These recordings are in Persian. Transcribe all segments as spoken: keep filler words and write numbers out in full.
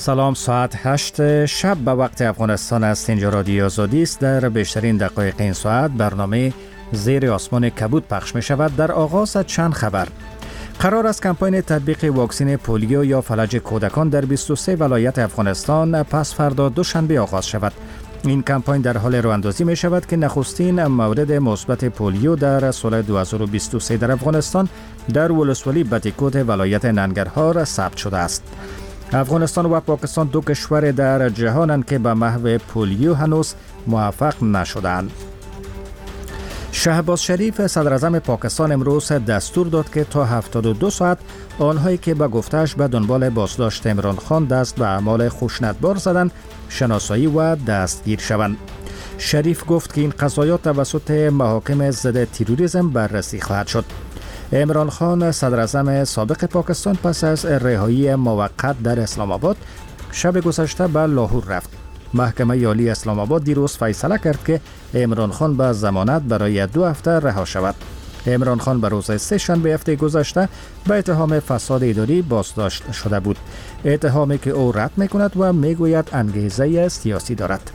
سلام، ساعت هشت شب به وقت افغانستان است. اینجا رادیو آزادی است. در بیشترین دقایق این ساعت برنامه زیر آسمان کبود پخش می شود. در آغاز چند خبر. قرار است کمپاین تطبیق واکسن پولیو یا فلج کودکان در بیست و سه ولایت افغانستان پس فردا دوشنبه آغاز شود. این کمپاین در حال راه‌اندازی می شود که نخستین مورد مثبت پولیو در سال دو هزار و بیست و سه در افغانستان در ولسوالی بتیکوت ولایت ننگرهار ثبت شده است. افغانستان و پاکستان دو کشور در جهانند که به محو پولیو هنوز موفق نشدند. شهباز شریف صدر اعظم پاکستان امروز دستور داد که تا هفتاد و دو ساعت آنهایی که به گفته‌اش به دنبال بازداشت عمران خان دست به اعمال خشونتبار زدند شناسایی و دستگیر شوند. شریف گفت که این قضایا توسط محاکم ضد تروریسم بررسی خواهد شد. عمران خان صدر اعظم سابق پاکستان پس از رهایی موقت در اسلام آباد شب گذشته به لاهور رفت. محکمه عالی اسلام آباد دیروز فیصله کرد که عمران خان به ضمانت برای دو هفته رها شود. عمران خان به روز سه شنبه هفته گذشته به اتهام فساد اداری بازداشت شده بود. اتهامی که او رد می‌کند و میگوید انگیزه سیاسی دارد.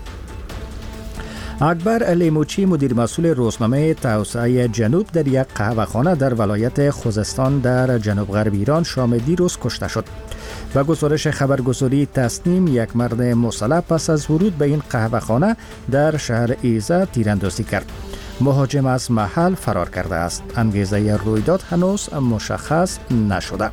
اکبر لیموچی مدیر مسئول روزنامه توسعه جنوب در یک قهوه‌خانه در ولایت خوزستان در جنوب غرب ایران شام دیروز کشته شد. و گزارش خبرگزاری تسنیم یک مرد مسلح پس از ورود به این قهوه‌خانه در شهر ایزه تیراندازی کرد. مهاجم از محل فرار کرده است. انگیزه رویداد هنوز مشخص نشده.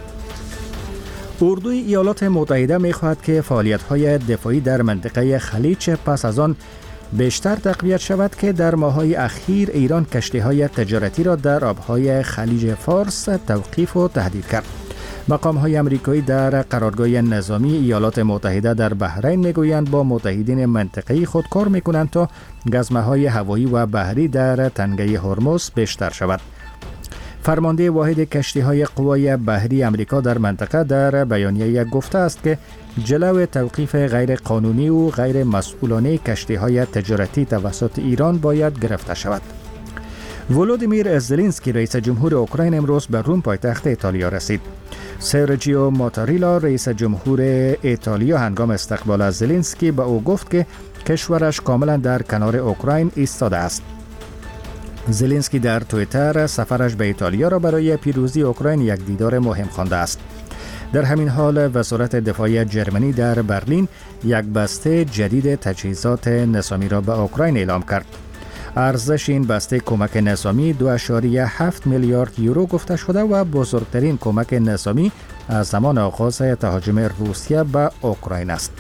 اردوی ایالات متحده می‌خواهد که فعالیت‌های دفاعی در منطقه خلیج پس از آن بیشتر تقویت شود که در ماه‌های اخیر ایران کشتی‌های تجارتی را در آب‌های خلیج فارس توقیف و تهدید کرد. مقام‌های آمریکایی در قرارگاه نظامی ایالات متحده در بحرین می‌گویند با متحدین منطقه‌ای خود کار می‌کنند تا گزمه‌های هوایی و بحری در تنگه هرمز بیشتر شود. فرمانده واحد کشتی‌های قوای بحری آمریکا در منطقه در بیانیه گفته است که جلو توقیف غیر قانونی و غیر مسئولانه کشتی‌های تجارتی توسط ایران باید گرفته شود. ولودیمیر زلنسکی رئیس جمهور اوکراین امروز به روم پایتخت ایتالیا رسید. سرجیو ماتاریلا رئیس جمهور ایتالیا هنگام استقبال از زلنسکی به او گفت که کشورش کاملا در کنار اوکراین ایستاده است. زلنسکی در توییتر سفرش به ایتالیا را برای پیروزی اوکراین یک دیدار مهم خوانده است. در همین حال وزارت دفاع جرمنی در برلین یک بسته جدید تجهیزات نظامی را به اوکراین اعلام کرد. ارزش این بسته کمک نظامی دو ممیز هفت میلیارد یورو گفته شده و بزرگترین کمک نظامی از زمان آغاز تهاجم روسیه به اوکراین است.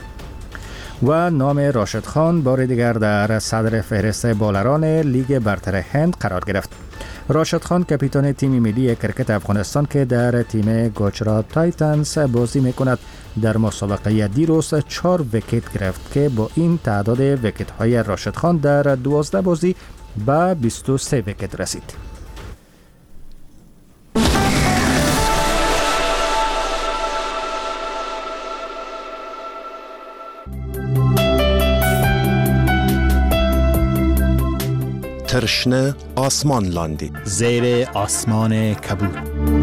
و نام راشد خان بار دیگر در صدر فهرست بالران لیگ برتر هند قرار گرفت. راشد خان کاپیتان تیم ملی کرکت افغانستان که در تیم گوجرات تایتنز بازی میکند در مسابقه دیروز چهار ویکت گرفت که با این تعداد ویکت های راشد خان در دوازده بازی به بیست و سه ویکت رسید. ترشنه آسمان لاندی زیر آسمان کبود.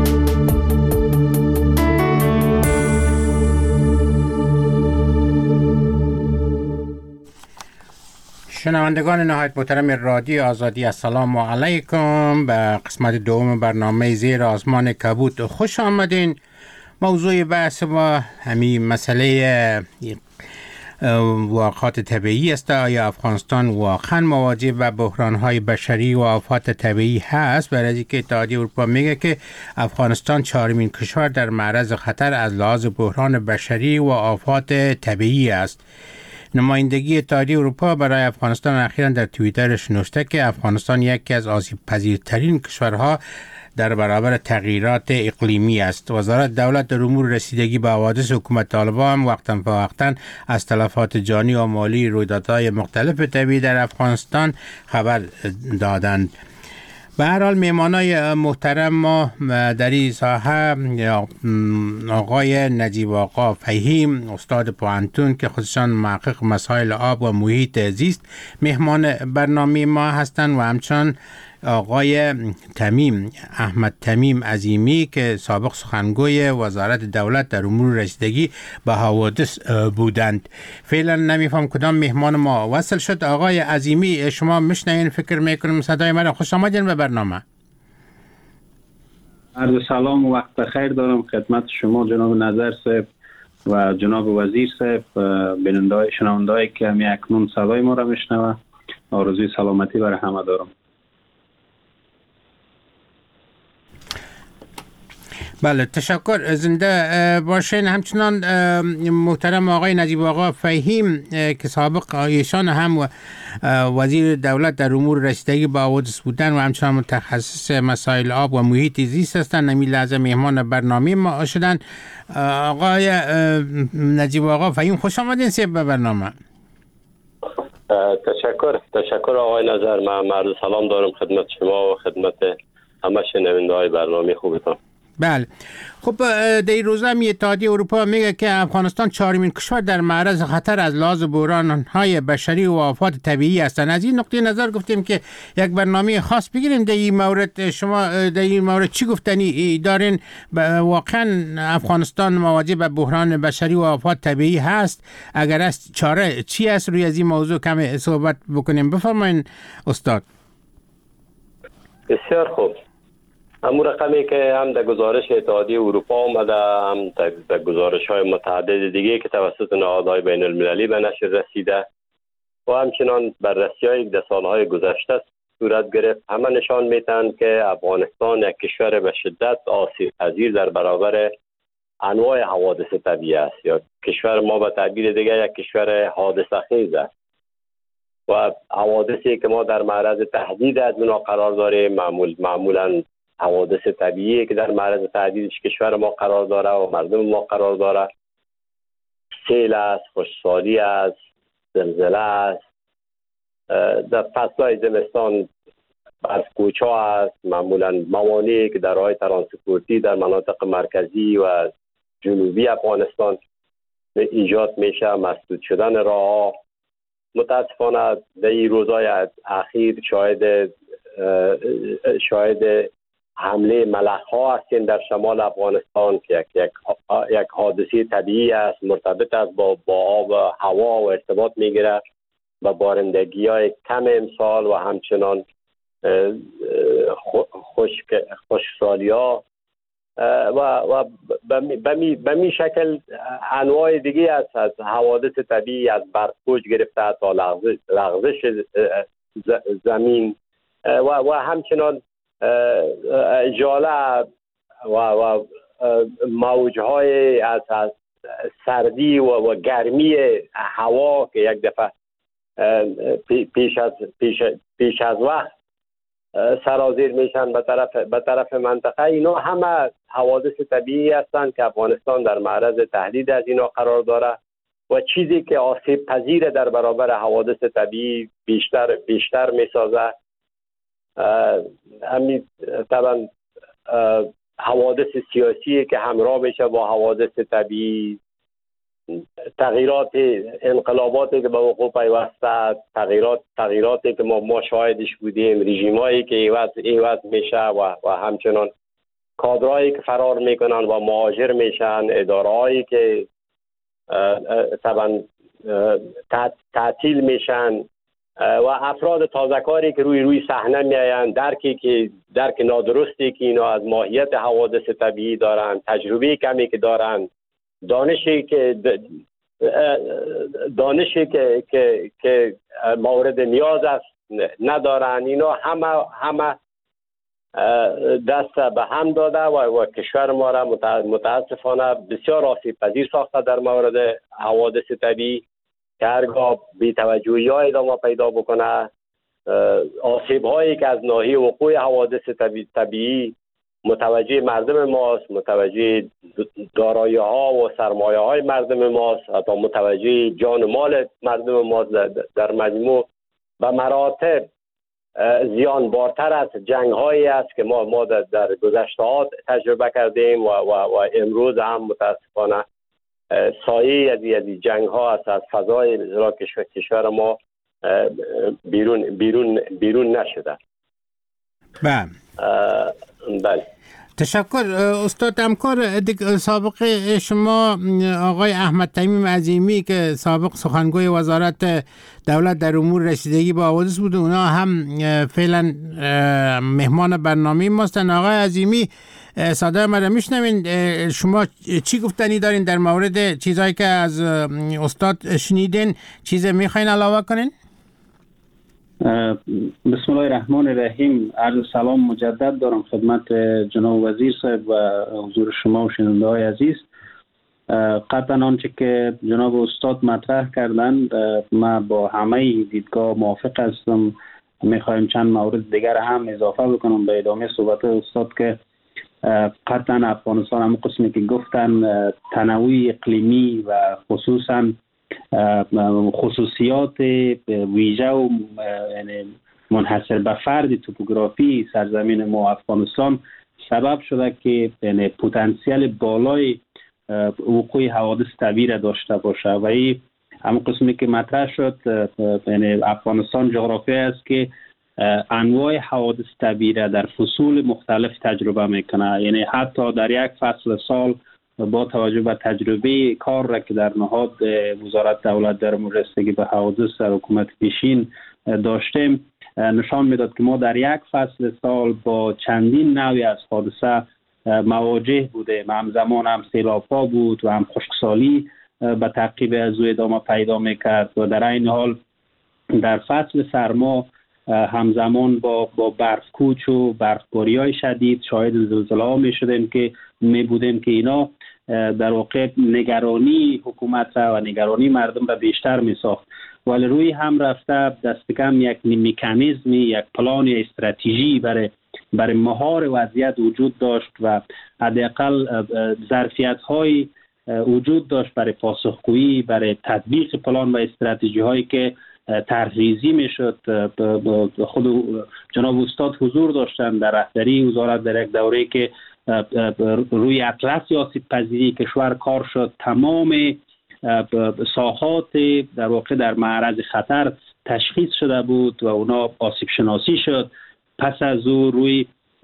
شنوندگان نهایت محترم رادیو آزادی، السلام علیکم به قسمت دوم برنامه زیر آسمان کبود خوش آمدین. موضوع بحث ما همین مسئله واقعات طبیعی است. آیا افغانستان واقعا مواجه با بحران‌های بشری و آفات طبیعی هست؟ برای اینکه اتحادیه اروپا میگه که افغانستان چهارمین کشور در معرض خطر از لحاظ بحران بشری و آفات طبیعی است. نمایندگی اتحادیه اروپا برای افغانستان اخیراً در توییترش نوشته که افغانستان یکی از آسیب پذیرترین کشورها در برابر تغییرات اقلیمی است. وزارت دولت در امور رسیدگی به حوادث حکومت طالبان وقتاً فوقتاً از تلفات جانی و مالی رویدادهای مختلف طبیعی در افغانستان خبر دادند. به هر حال میهمانای محترم ما در این ساحه آقای نجیب آقا فهیم استاد پوهنتون که خودشان محقق مسائل آب و محیط زیست مهمان برنامه ما هستند و همچنان آقای تمیم احمد تمیم عظیمی که سابق سخنگوی وزارت دولت در امور رسیدگی به حوادث بودند. فعلا نمیفهم کدام مهمان ما وصل شد. آقای عظیمی شما میشنین؟ فکر میکنم صدای من. خوش آمدین به برنامه. عرض سلام و وقت بخیر دارم خدمت شما جناب نظر صاحب و جناب وزیر صاحب، بیننده شنونده که همی اکنون صدای ما را میشنوه. آرزوی سلامتی برای همه دارم. بله تشکر، زنده باشین. همچنان محترم آقای نجیب آقا فهیم که سابق ایشان هم وزیر دولت در امور رسیدگی به حوادث بودن و همچنان متخصص مسائل آب و محیط زیست هستند، نمی لحظه مهمان برنامه ما شدن. آقای نجیب آقا فهیم خوش آمدین سیب به برنامه. تشکر تشکر آقای نظر. من عرض سلام دارم خدمت شما و خدمت همه شنونده های برنامه خوبتان. بله خب در این روزا می اتحادیه اروپا میگه که افغانستان چهارمین کشور در معرض خطر از لحاظ بحران‌های بشری و آفات طبیعی هستند. از این نقطه نظر گفتیم که یک برنامه خاص بگیریم در این مورد. شما در این مورد چی گفتنی دارین؟ واقعا افغانستان مواجه به بحران بشری و آفات طبیعی هست؟ اگر است چاره چی است؟ روی از این موضوع کم صحبت بکنیم. بفرمایین استاد. بسیار خوب. همون رقمی که هم در گزارش اتحادیه اروپا آمده، هم در گزارش های متعدد دیگه که توسط نهادهای بین المللی به نشر رسیده و همچنان بررسی های در سالهای گذشته صورت گرفت، همه نشان میتن که افغانستان یک کشور به شدت آسیب پذیر در برابر انواع حوادث طبیعی است، یا کشور ما به تعبیر دیگه یک کشور حادثه خیز است و حوادثی که ما در معرض تهدید از اونا قرار داریم معمول معمولا حوادث طبیعی که در معرض تهدیدش کشور ما قرار داره و مردم ما قرار داره. سیل است، خشکسالی است، زلزله است، در فصلهای زمستان برف‌کوچ‌ها است، معمولا موانعی که در راه ترانسپورتی در مناطق مرکزی و جنوبی افغانستان ایجاد میشه، مسدود شدن راه‌ها. متاسفانه در این روزهای اخیر شاهد شاهد حمله ملخ‌ها هستیم در شمال افغانستان که یک یک یک حادثه طبیعی است، مرتبط است با با آب و هوا و ارتباط میگیره با بارندگی‌های کم امسال و همچنان خشک خشکسالی‌ها و و به می شکل انواع دیگه است از حوادث طبیعی، از برف‌کوچ گرفته تا لغزش زمین و و همچنان ژاله و و موج‌های از از سردی و, و گرمی هوا که یک دفعه پیش از پیش, پیش از وقت سرازیر میشن به طرف به طرف منطقه. اینا همه حوادث طبیعی هستند که افغانستان در معرض تهدید از اینا قرار داره و چیزی که آسیب پذیر در برابر حوادث طبیعی بیشتر بیشتر میسازه همین طبعا حوادث سیاسی که همراه میشه با حوادث طبیعی، تغییرات انقلاباتی که به وقوع پیوسته، تغییرات تغییراتی که ما ما شاهدش بودیم، رژیمایی که ایواز ایواز میشه و و همچنان کادرایی که فرار میکنن و مهاجر میشن، ادارهایی که طبعا تعطیل میشن و افراد تازه‌کاری که روی روی صحنه میآیند، درکی که درک نادرستی که اینا از ماهیت حوادث طبیعی دارن، تجربه کمی که دارن، دانشی که دانشی که که که مورد نیاز است ندارن، اینا همه همه دست به هم داده و, و کشور ما را متاسفانه بسیار آسیب پذیر ساخته در مورد حوادث طبیعی که هرگاه بی‌توجهی ها ادامه پیدا بکنه، آسیب هایی که از ناحیه وقوع حوادث طبیعی, طبیعی متوجه مردم ماست، متوجه دارایی ها و سرمایه های مردم ماست، حتی متوجه جان و مال مردم ماست، در مجموع به مراتب زیان بارتر از جنگ هایی است که ما ما در, در گذشته ها تجربه کردیم و, و, و امروز هم متاسفانه سایه از این جنگ ها است از فضای کشور ما بیرون بیرون بیرون نشده. بله بله. تشکر استاد. همکار سابق شما آقای احمد تمیم عظیمی که سابق سخنگوی وزارت دولت در امور رسیدگی با حوادث بود، اونا هم فعلا مهمان برنامه ماستن. آقای عظیمی، صدای ما را میشنوین؟ شما چی گفتنی دارین در مورد چیزایی که از استاد شنیدین؟ چیز میخواین علاوه کنین؟ بسم الله الرحمن الرحیم. عرض سلام مجدد دارم خدمت جناب وزیر صاحب و حضور شما و شنونده های عزیز. قطعا آنچه که جناب استاد مطرح کردند ما با همه دیدگاه موافق هستم. میخوایم چند مورد دیگر هم اضافه بکنم به ادامه صحبت استاد که قطعا افغانستان هم قسمی که گفتن تنوع اقلیمی و خصوصا خصوصیات ویژه و منحصر به فرد توپوگرافی سرزمین ما افغانستان سبب شده که پتانسیل بالای وقوع حوادث طبیعی را داشته باشه و این هم قسمی که مطرح شد. افغانستان جغرافی است که انواع حوادث طبیعی را در فصول مختلف تجربه میکنه. یعنی حتی در یک فصل سال با توجه به تجربه کار را که در نهاد وزارت دولت در امور رسیدگی به حوادث در حکومت پیشین داشتیم نشان میداد که ما در یک فصل سال با چندین نوعی از حادثه مواجه بودیم. همزمان هم سیلاب‌ها بود و هم خشکسالی به تعقیب از او ادامه پیدا میکرد و در این حال در فصل سرما همزمان با با برفکوچ و برفباری‌های شدید شاهد زلزله‌ها می‌شدیم که می بودیم که اینا در واقع نگرانی حکومت را و نگرانی مردم را بیشتر می‌ساخت. ولی روی هم رفته دست کم یک مکانیزمی، یک پلان استراتژی برای برای مهار وضعیت وجود داشت و حداقل ظرفیت‌های وجود داشت برای پاسخگویی، برای تطبیق پلان و استراتژی هایی که طرحریزی میشد. خود جناب استاد حضور داشتن در رهبری وزارت در یک دوره که روی اطلس آسیب پذیری کشور کار شد. تمام ساحات در واقع در معرض خطر تشخیص شده بود و اونا آسیب شناسی شد. پس از او روی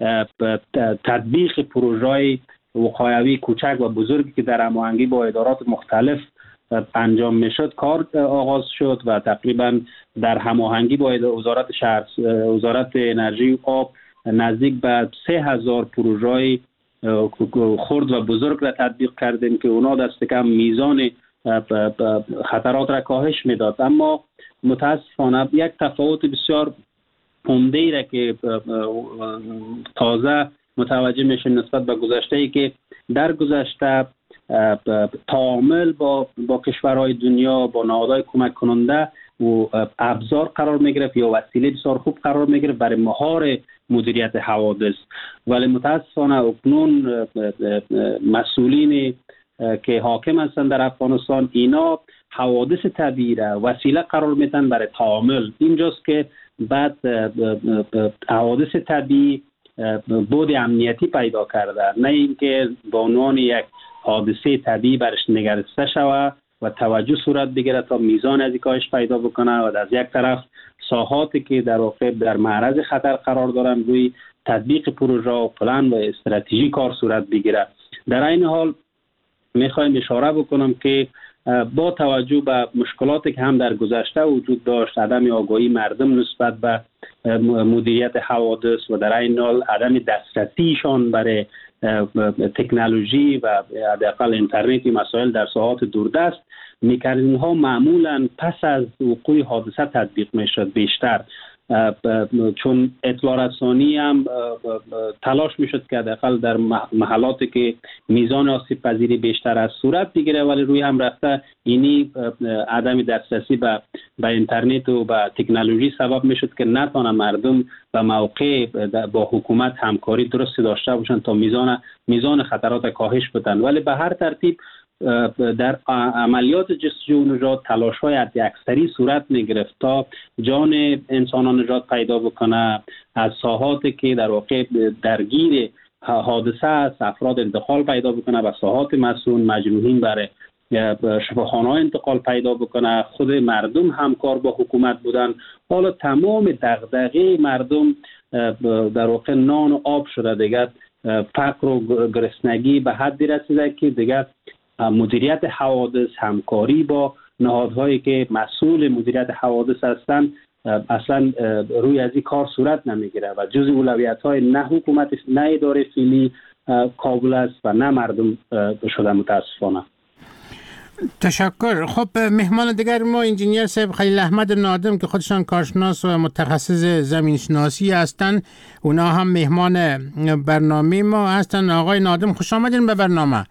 تطبیق پروژه‌های وقایوی کوچک و بزرگی که در هماهنگی با ادارات مختلف انجام میشد کار آغاز شد و تقریبا در هماهنگی با وزارت شهر وزارت انرژی و آب نزدیک به سه هزار پروژه خرد و بزرگ را تطبیق کردیم که اونا دست کم میزان خطرات را کاهش میداد. اما متاسفانه یک تفاوت بسیار عمده ای را که تازه متوجه میشه نسبت به گذشته ای که در گذشته تعامل با با کشورهای دنیا با نهادهای کمک کننده و ابزار قرار میگرفت یا وسیله بسیار خوب قرار میگرفت برای مهار مدیریت حوادث. ولی متاسفانه اکنون مسئولین که حاکم هستند در افغانستان اینا حوادث طبیعی را وسیله قرار میدن برای تعامل. اینجاست که بعد حوادث طبیعی بود امنیتی پیدا کرده، نه اینکه به عنوان یک حادثه طبیعی برش نگرسته شود و توجه صورت بگیره تا میزان از کاهش پیدا بکنه و از یک طرف ساحاتی که در واقع در معرض خطر قرار دارن روی تطبیق پروژه و پلان و استراتژی کار صورت بگیره. در این حال میخوایم اشاره بکنم که با توجه به مشکلاتی که هم در گذشته وجود داشت، عدم آگاهی مردم نسبت به مدیریت حوادث و در این حال عدم دسترسیشان برای تکنولوژی و حداقل اینترنتی مسائل در ساحات دوردست، میکانیزم ها معمولا پس از وقوع حادثه تطبیق میشد بیشتر، چون اطلاع رسانی هم تلاش میشد که حداقل در محلاتی که میزان آسیب پذیری بیشتر از صورت بگیره، ولی روی هم رفته اینی عدم دسترسی به به اینترنت و به تکنولوژی سبب میشد که نتونه مردم به موقع با حکومت همکاری درستی داشته باشن تا میزان میزان خطرات کاهش بدن. ولی به هر ترتیب در عملیات جستجو و نجات تلاش های حد اکثری صورت می گرفت تا جان انسانان نجات پیدا بکنه. از ساحاتی که در واقع درگیر حادثه است افراد انتقال پیدا بکنه و ساحات مسئول مجروحین برای شفاخانه های انتقال پیدا بکنه. خود مردم همکار با حکومت بودن. حالا تمام دغدغه مردم در واقع نان و آب شده. دیگر فقر و گرسنگی به حدی رسیده که دیگر مدیریت حوادث، همکاری با نهادهایی که مسئول مدیریت حوادث هستند اصلا روی از این کار صورت نمیگیره و جزء اولویت‌های نه حکومت، نه اداره فعلی کابل است و نه مردم شده متاسفانه. تشکر. خب مهمان دیگر ما انجینیر صاحب خلیل احمد نادم که خودشان کارشناس و متخصص زمین شناسی هستند، اونا هم مهمان برنامه ما هستند. آقای نادم خوش آمدین به برنامه.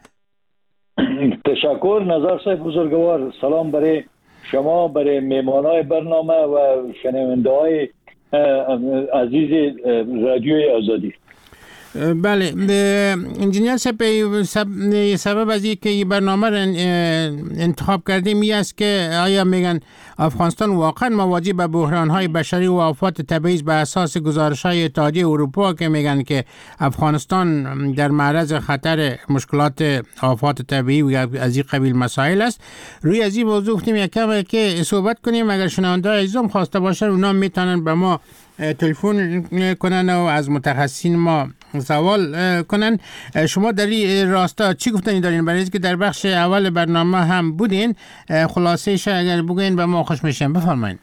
تشکر نظر صاحب بزرگوار. سلام برای شما، برای مهمانای برنامه و شنونده های عزیز رادیوی آزادی. بله انجینیر صاحب سبب از این که این برنامه را انتخاب کردیم این است که آیا میگن افغانستان واقعا مواجه به بحران‌های بشری و آفات طبیعی به اساس گزارش‌های اتحادیه اروپا که میگن که افغانستان در معرض خطر مشکلات آفات طبیعی و از این قبیل مسائل است. روی از این موضوع گفتیم یکم که صحبت کنیم. اگر شنونده‌های عزیزم خواسته باشن اونا میتونن به ما تلفن کنن و از متخصصین ما سوال کنن. شما در این راستا چی گفتنی دارین؟ برای اینکه در بخش اول برنامه هم بودین، خلاصه‌اش اگر بگین به ما خوش میشم. بفرمایید.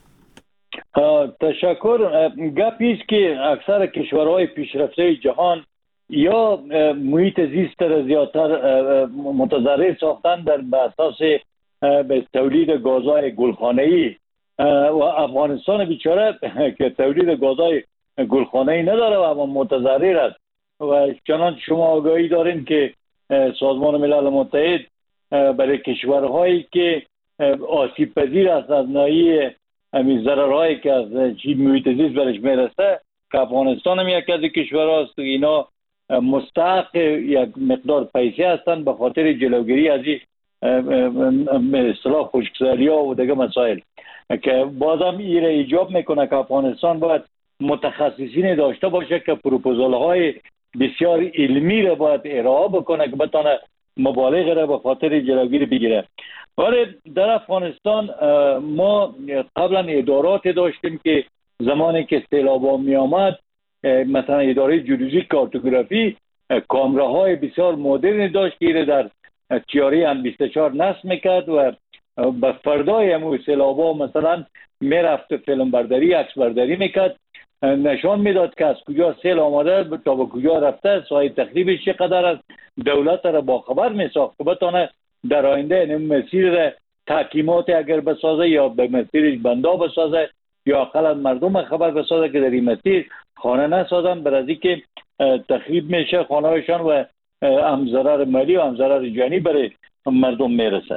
تشکر. گپی است که اکثر کشورهای پیشرفته جهان یا محیط زیست را زیادتر متضرر ساختن در به اساس به تولید گازهای گلخانه‌ای و افغانستان بیچاره که تولید گازهای گلخانه‌ای نداره و اما متضرر است و چنانچه شما آگاهی دارین که سازمان ملل متحد برای کشورهایی که آسیب پذیر است از ناحیه همین ضررهایی که از محیط زیست برش میرسه که افغانستان هم یک از کشورهاست، اینا مستحق یک مقدار پیسه هستند به خاطر جلوگیری از این به اصطلاح خشکسالی‌ها و دیگه مسائل که بازم این را ایجاب میکنه که افغانستان باید متخصصین داشته باشه که پروپوزال های بسیار علمی را باید ارائه بکنه که بتونه مبالغ را به خاطر جلوگیری بگیره. ولی در افغانستان ما قبلا ادارات داشتیم که زمانی که سیلاب‌ها می آمد مثلا اداره جیولوژیک کارتوگرافی کامراهای بسیار مدرن داشت که در تیاری هم بیست و چهار نصب میکرد و به فردای همون سیلاب‌ها مثلا میرفت فیلم برداری، عکس برداری میکرد، نشان میداد که از کجا سیل آمده تا به کجا رفته، ساحه تخریبش چقدر است، دولت را با خبر میساخت که بتونه در آینده این مسیر را تحکیمات اگر بسازه یا به مسیرش بندا بسازه یا اقلا مردم خبر بسازه که در این مسیر خانه نسازن، بر از اینکه تخریب میشه خانه‌هایشان و هم ضرر مالی و هم ضرر جانی برای مردم میرسه.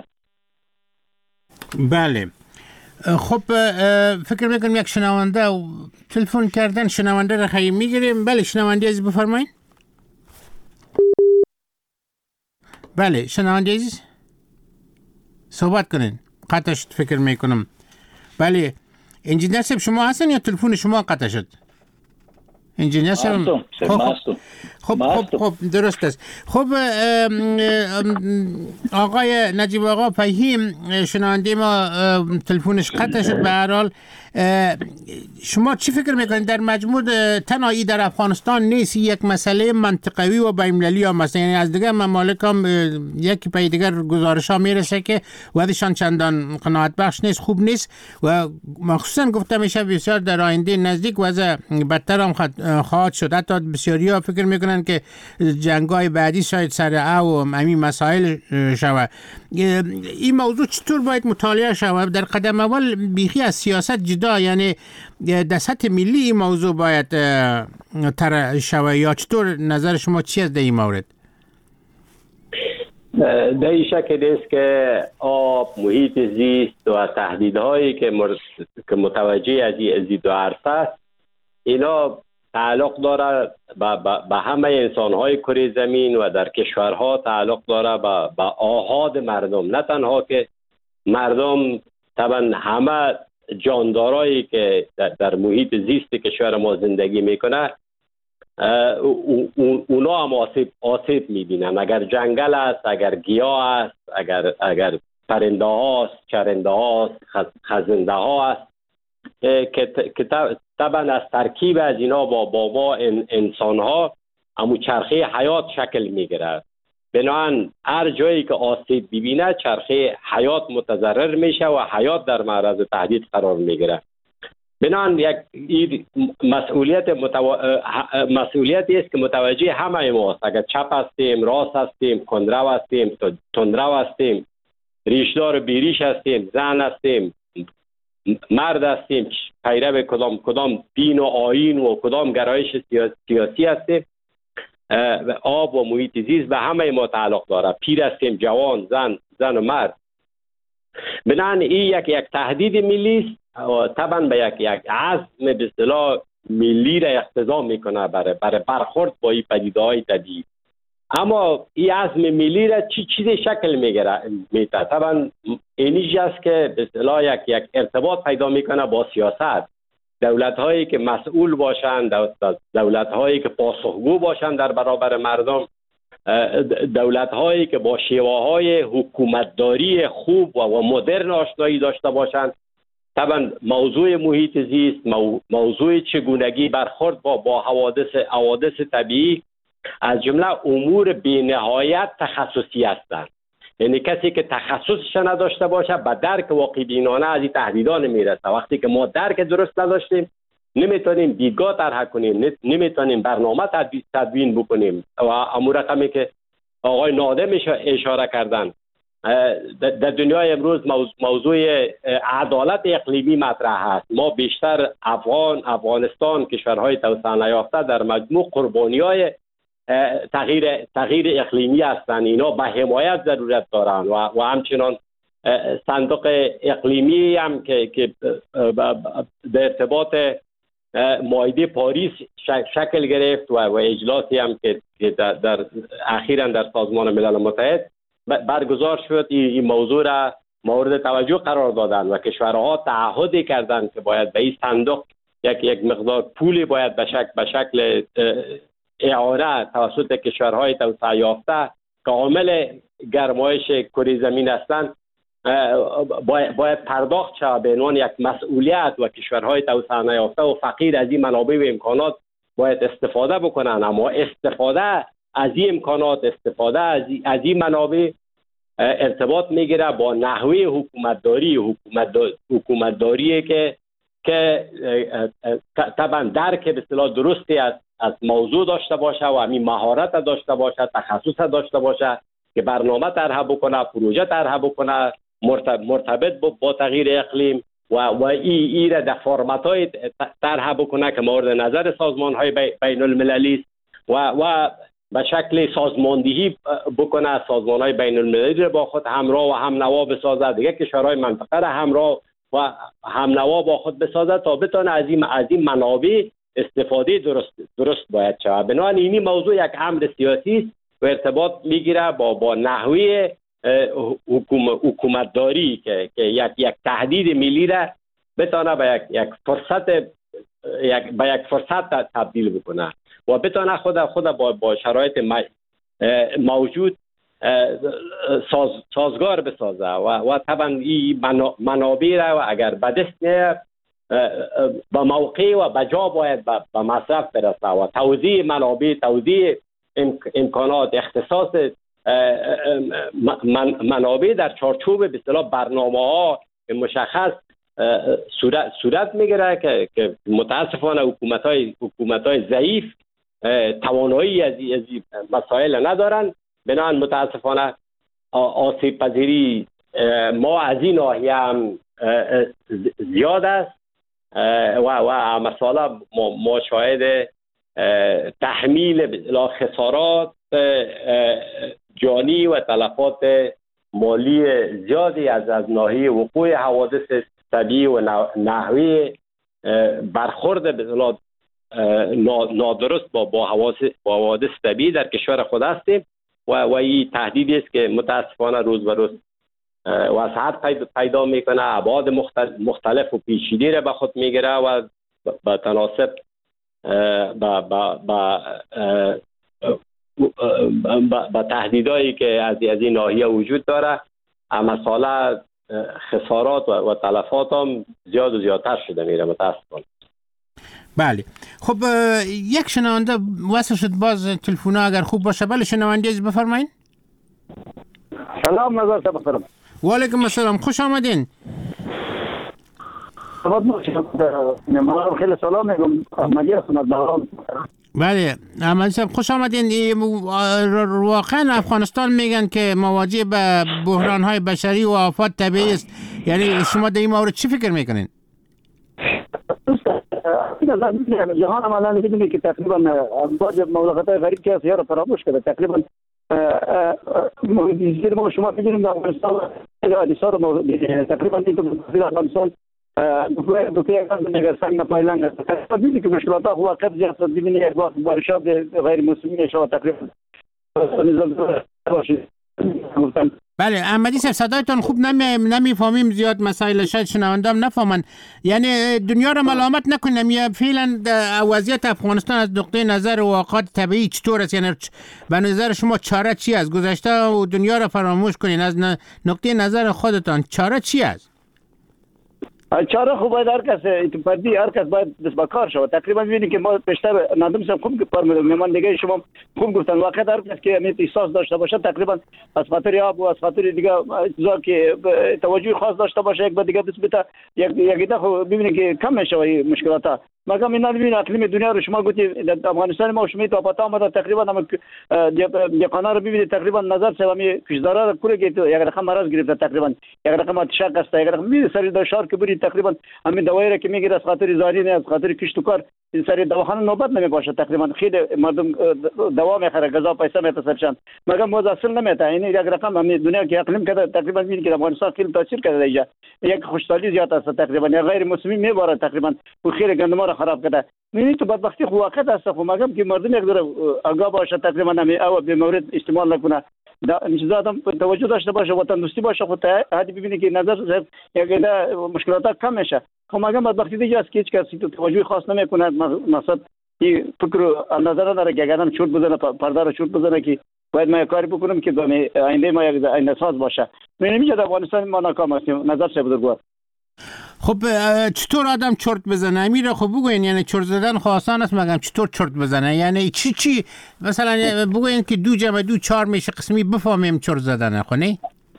بله. خب فکر میکنم یک شنونده تلفن کردن، شنونده را خیلی میگیریم. بله شنونده عزیز بفرمایید. بله شنونده عزیز صحبت کنین. قطع شد فکر میکنم. بله انجینیر صاحب شما هستن یا تلفن شما قطع شد؟ انجینیر صاحب خب خب خب خب درست است. خب آقای نجیب آقا فهیم شنونده ما تلفنش قطع شد. به هر حال شما چی فکر میکنید در مجموع تنهایی در افغانستان نیست یک مسئله منطقوی و بین‌المللی هم است؟ یعنی از دیگر ممالک هم یکی پای دیگر گزارش ها میرسه که وضعشان چندان قناعت بخش نیست، خوب نیست و مخصوصا گفته میشه بسیار در آینده نزدیک وضع بدتر هم خواهد شد. حتی بسیاری ها فکر میکنن که جنگ‌های بعدی شاید سر او همین مسائل شود. این موضوع چطور باید مطالعه شود؟ در قدم اول بیخی از سیاست جدا، یعنی در سطح ملی این موضوع باید طرح شود یا چطور؟ نظر شما چی است در این مورد؟ در این شکل است که آب، محیط زیست و تهدیدهایی که که متوجه از این دو عرصه است اینا تعلق داره به همه انسان‌های کره زمین و در کشورها تعلق داره به آحاد مردم، نه تنها که مردم طبعا همه جاندارایی که در محیط زیست کشور ما زندگی میکنه اونا هم آسیب آسیب میبینن. اگر جنگل است، اگر گیاه است، اگر اگر پرنده هاست، چرنده هاست، خزنده ها است که طبعا از ترکیب از اینا با با ما انسان ها همون چرخه حیات شکل میگیره. بنابراین هر جایی که آسیب ببینه چرخه حیات متضرر میشه و حیات در معرض تهدید قرار میگیره. بنابراین یک مسئولیت متو... مسئولیتی است که متوجه همه ماست. اگر چپ هستیم، راست هستیم، کندرو هستیم، تندرو هستیم، ریشدار بیریش هستیم، زن هستیم، مرد هستیم، پیرو کدام کدام دین و آیین و کدام گرایش سیاسی هستیم، آب و محیط زیست به همه ما تعلق داره. پیر هستیم، جوان، زن، زن و مرد. بنابراین این یک یک تهدید ملی است و طبعا به یک یک عزم به اصطلاح ملی را اقتضا میکنه برای برای برخورد با این پدیده‌های طبیعی. اما این عزم ملی را چی چیزی شکل میگیره میته؟ طبعا اینیش است که به اصطلاح یک یک ارتباط پیدا میکنه با سیاست. دولت هایی که مسئول باشند، دولت هایی که پاسخگو باشند در برابر مردم، دولت هایی که با شیوه های حکومتداری خوب و مدرن آشنایی داشته باشند. طبعا موضوع محیط زیست، موضوع چگونگی برخورد با با حوادث حوادث طبیعی از جمله امور بی‌نهایت تخصصی هستند. یعنی کسی که تخصصش نداشته باشه به درک واقع بینانه از این تهدیدها نمیرسه. وقتی که ما درک درست نداشتیم نمیتونیم دیدگاه طرح کنیم، نمیتونیم برنامه تدوین بکنیم. و امور رقمی که آقای نادم اشاره کردن، در دنیای امروز موضوع عدالت اقلیمی مطرح است. ما بیشتر افغان، افغانستان، کشورهای توسعه نیافته در مجموع قربانی‌های تغییر تغییر اقلیمی هستند. اینا به حمایت ضرورت دارند و و همچنان صندوق اقلیمی هم که که در ارتباط معاهده پاریس شکل گرفت و و اجلاسی هم که در, در اخیراً در سازمان ملل متحد برگزار شد، این موضوع را مورد توجه قرار دادند و کشورها تعهد کردند که باید به این صندوق یک یک مقدار پولی باید به شکل به شکل اعانه توسط کشورهای توسعه یافته که عامل گرمایش کره زمین هستند باید پرداخت شود به عنوان یک مسئولیت و کشورهای توسعه نیافته و فقیر از این منابع و امکانات باید استفاده بکنن. اما استفاده از این امکانات، استفاده از این منابع ارتباط میگیره با نحوه حکومتداری حکومتداری حکومتداری که که طبعا درک به اصطلاح درستی از از موضوع داشته باشه و همین مهارت داشته باشه، تخصص داشته باشه که برنامه طرح بکنه، پروژه طرح بکنه مرتبط با تغییر اقلیم و و ای ای را در فرمت‌های طرح بکنه که مورد نظر سازمان‌های بین المللی و و به شکل سازماندهی بکنه، سازمان‌های بین المللی را با خود همراه و هم نوا بسازه، دیگه کشورهای منطقه را همراه و هم نوا با خود بسازه تا بتونه از این از این منابع استفاده درست درست باید شود. بنابراین این موضوع یک امر سیاسی است و ارتباط میگیره با با نحوه حکومت حکومتداری که که یک یک تهدید ملی را بتونه به یک یک فرصت یک به یک فرصت تبدیل بکنه و بتونه خود خود با با شرایط موجود ساز سازگار بسازه و و طبعا این منابع را اگر به دست نیاد به موقع و به جا باید به مصرف برسه و توزیع منابع، توزیع امکانات، اختصاص منابع در چارچوب به اصطلاح برنامه‌ها مشخص صورت صورت میگیره که که متاسفانه حکومت‌های حکومت‌های ضعیف توانایی از این مسائل ندارن. بنابراین متاسفانه آسیب پذیری ما از این ناحیه هم زیاد است و و مسئله ما شاهد تحمیل خسارات جانی و تلفات مالی زیادی از از ناحیه وقوع حوادث طبیعی و نحوه برخورد به نادرست با با حوادث با حوادث طبیعی در کشور خود هستیم و و این تهدیدی است که متاسفانه روز به روز وسعت پیدا میکنه، ابعاد مختلف و پیچیده را به خود میگیره و به تناسب با با با با تهدیدایی که از از این ناحیه وجود داره، مسئله خسارات و, و تلفات هم زیاد و زیادتر شده میره متاسفانه. بله. خب یک شنونده واسه شد باز تلفن اگر خوب باشه. بله شنونده از بفرمایید. سلام نظر صاحب سلام. و علیکم السلام، خوش آمدین. ما خیلی سلام میگم. احمدی هستم. بله احمدی صاحب خوش آمدین. واقعا افغانستان میگن که مواجه به بحران های بشری و آفات طبیعی است. یعنی شما در این مورد چی فکر میکنین؟ جهان عملا می‌بینید که تقریبا باج مملکت‌های غریب که سیاره فراموش کرده. تقریبا زیر ما شما می‌بینید در افغانستان حادثات تقریبا این افغانستان دو تا از نگرسان پایلنگ است. تقریبا دیدی که مشکلات ها واقعا زیاد می‌بینید یک وقت بارشات غیر موسمی شما تقریبا نظام باشید. بله احمدی صاحب صدایتان خوب نمی نمیفهمیم زیاد، مسائل شاید شنوندام نفهمن. یعنی دنیا را ملامت نکنیم. یا فعلا وضعیت افغانستان از نقطه نظر واقعات طبیعی چطور است؟ یعنی به نظر شما چاره چی است؟ گذشته و دنیا را فراموش کنین، از نقطه نظر خودتان چاره چی است؟ چاره خوب باید هر کس اتفاقی هر کس باید دست به کار شود. تقریبا می‌بینید که ما بیشتر نادم صاحب خوب فرمودن، میمان دیگه شما خوب گفتن. واقعا هر کس که امید احساس داشته باشه تقریبا از خاطر آب و از خاطر دیگه چیزا که توجه خاص داشته باشه یک بعد دیگه بسیار یک یک دفعه ببینید که کم میشه مشکلات. مگم اینا ببینید اقلیم دنیا رو شما گفتید افغانستان ما شما تو پتا آمده تقریبا هم یکانا رو ببینید تقریبا نظر سوامی کشدارا رو کوره که یک رقم مرض گرفته، تقریبا یک رقم اتشاق است، یک رقم می سری در شهر که برید تقریبا همین دوایی را که میگیره از خاطر زاری از خاطر کشت و کار این سری دواخانه نوبت نمی باشه. تقریبا خیلی مردم دوا میخره، غذا پیسه میتصرفن، مگم موز اصل نمیته. این یک رقم همین دنیا که اقلیم کرده تقریبا میبینید که افغانستان خیلی تاثیر کرده اینجا. یک خوشحالی زیاد است تقریبا یک غیر موسمی میباره تقریبا و خیلی گندم خراب کرده. می‌بینید تو بدبختی واقعا است. خب مگم که مردم یک ذره آگاه باشه تقریبا نمی او به مورد استعمال نکنه، چیزا آدم توجه داشته باشه، وطن دوستی باشه. خود حد ببینید که نظر یک مشکلات کم میشه. خب مگم بدبختی دیگه است که هیچ کسی توجه خاص نمیکنه. مقصد این فکر نظر نداره که اگرم چوت بزنه پرده رو چوت بزنه که باید ما کاری بکنم که آینده ما یک آینده ساز باشه. می‌بینید افغانستان ما ناکام هستیم. نظر چه بزرگوار. خب چطور آدم چرت بزنه؟ امیره خب بگوین. یعنی چرت زدن خب آسان است، مگم چطور چرت بزنه؟ یعنی چی چی مثلا بگوین که دو جمع دو چهار میشه قسمی بفهمیم چرت زدن. خب نه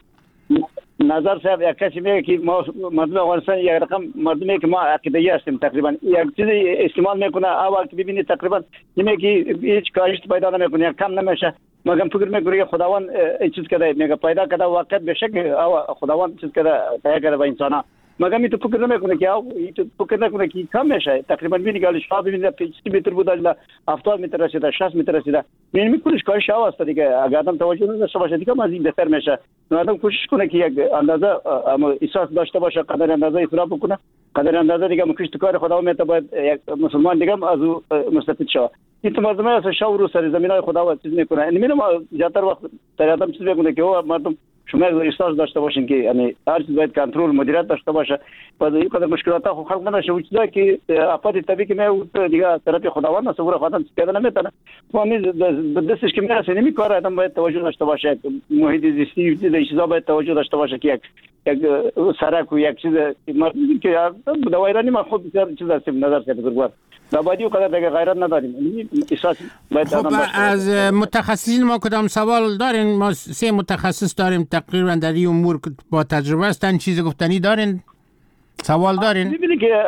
نظر صاحب یک کسی میگه که ما مردم افغانستان یک رقم مردمی که ما عقیده‌ای هستیم تقریبا یک چیز استعمال میکنه اول که ببینید تقریبا میگه که هیچ کاریش پیدا نمیکنه، کم نمیشه. مگم فکر میکنه خداوند چیز کرده میگه پیدا کرده واقعا بشک او خداوند چیز کرده تیار کرده به انسان. مگم این تو فکر نمیکنه که او تو فکر نکنه که کم میشه. تقریبا میبینی که شما ببینید سی متر بود الا هفتاد متر رسیده، شصت متر رسیده. میبینی میکنه کارش هواست دیگه. اگر آدم توجه داشته باشه دیگه از این بهتر میشه. آدم کوشش کنه که یک اندازه احساس داشته باشه، قدر اندازه اصلاح بکنه، قدر اندازه دیگه مکشت کار خدا میته باید یک مسلمان دیگه از او مستفید شه. این تو مردم از شاور سر زمینای خدا چیز میکنه. یعنی ما زیاتر وقت در آدم چیز میکنه که او مردم شما احساس داشته باشین که یعنی هر چیز باید کنترل مدیریت داشته باشه. بعد این قدر مشکلات ها خلق نشه و چیزایی که افات طبیعی که ما دیگه طرف خداوند نصور خودم پیدا نمیتونه. فهمید دستش که میرسه نمیکاره. آدم باید توجه داشته باشه، محیط زیستی چیزا باید توجه داشته باشه که یک یک سرک و یک چیز که دوایرانی ما خود بسیار چیز هستیم. نظر که بزرگوار دبادی و قدر دیگه غیرت نداریم. احساس باید خب از متخصصین ما کدام سوال دارین؟ ما سه متخصص داریم تقریبا در این امور با تجربه هستن. چیز گفتنی دارین؟ سوال دارین؟ ببینید که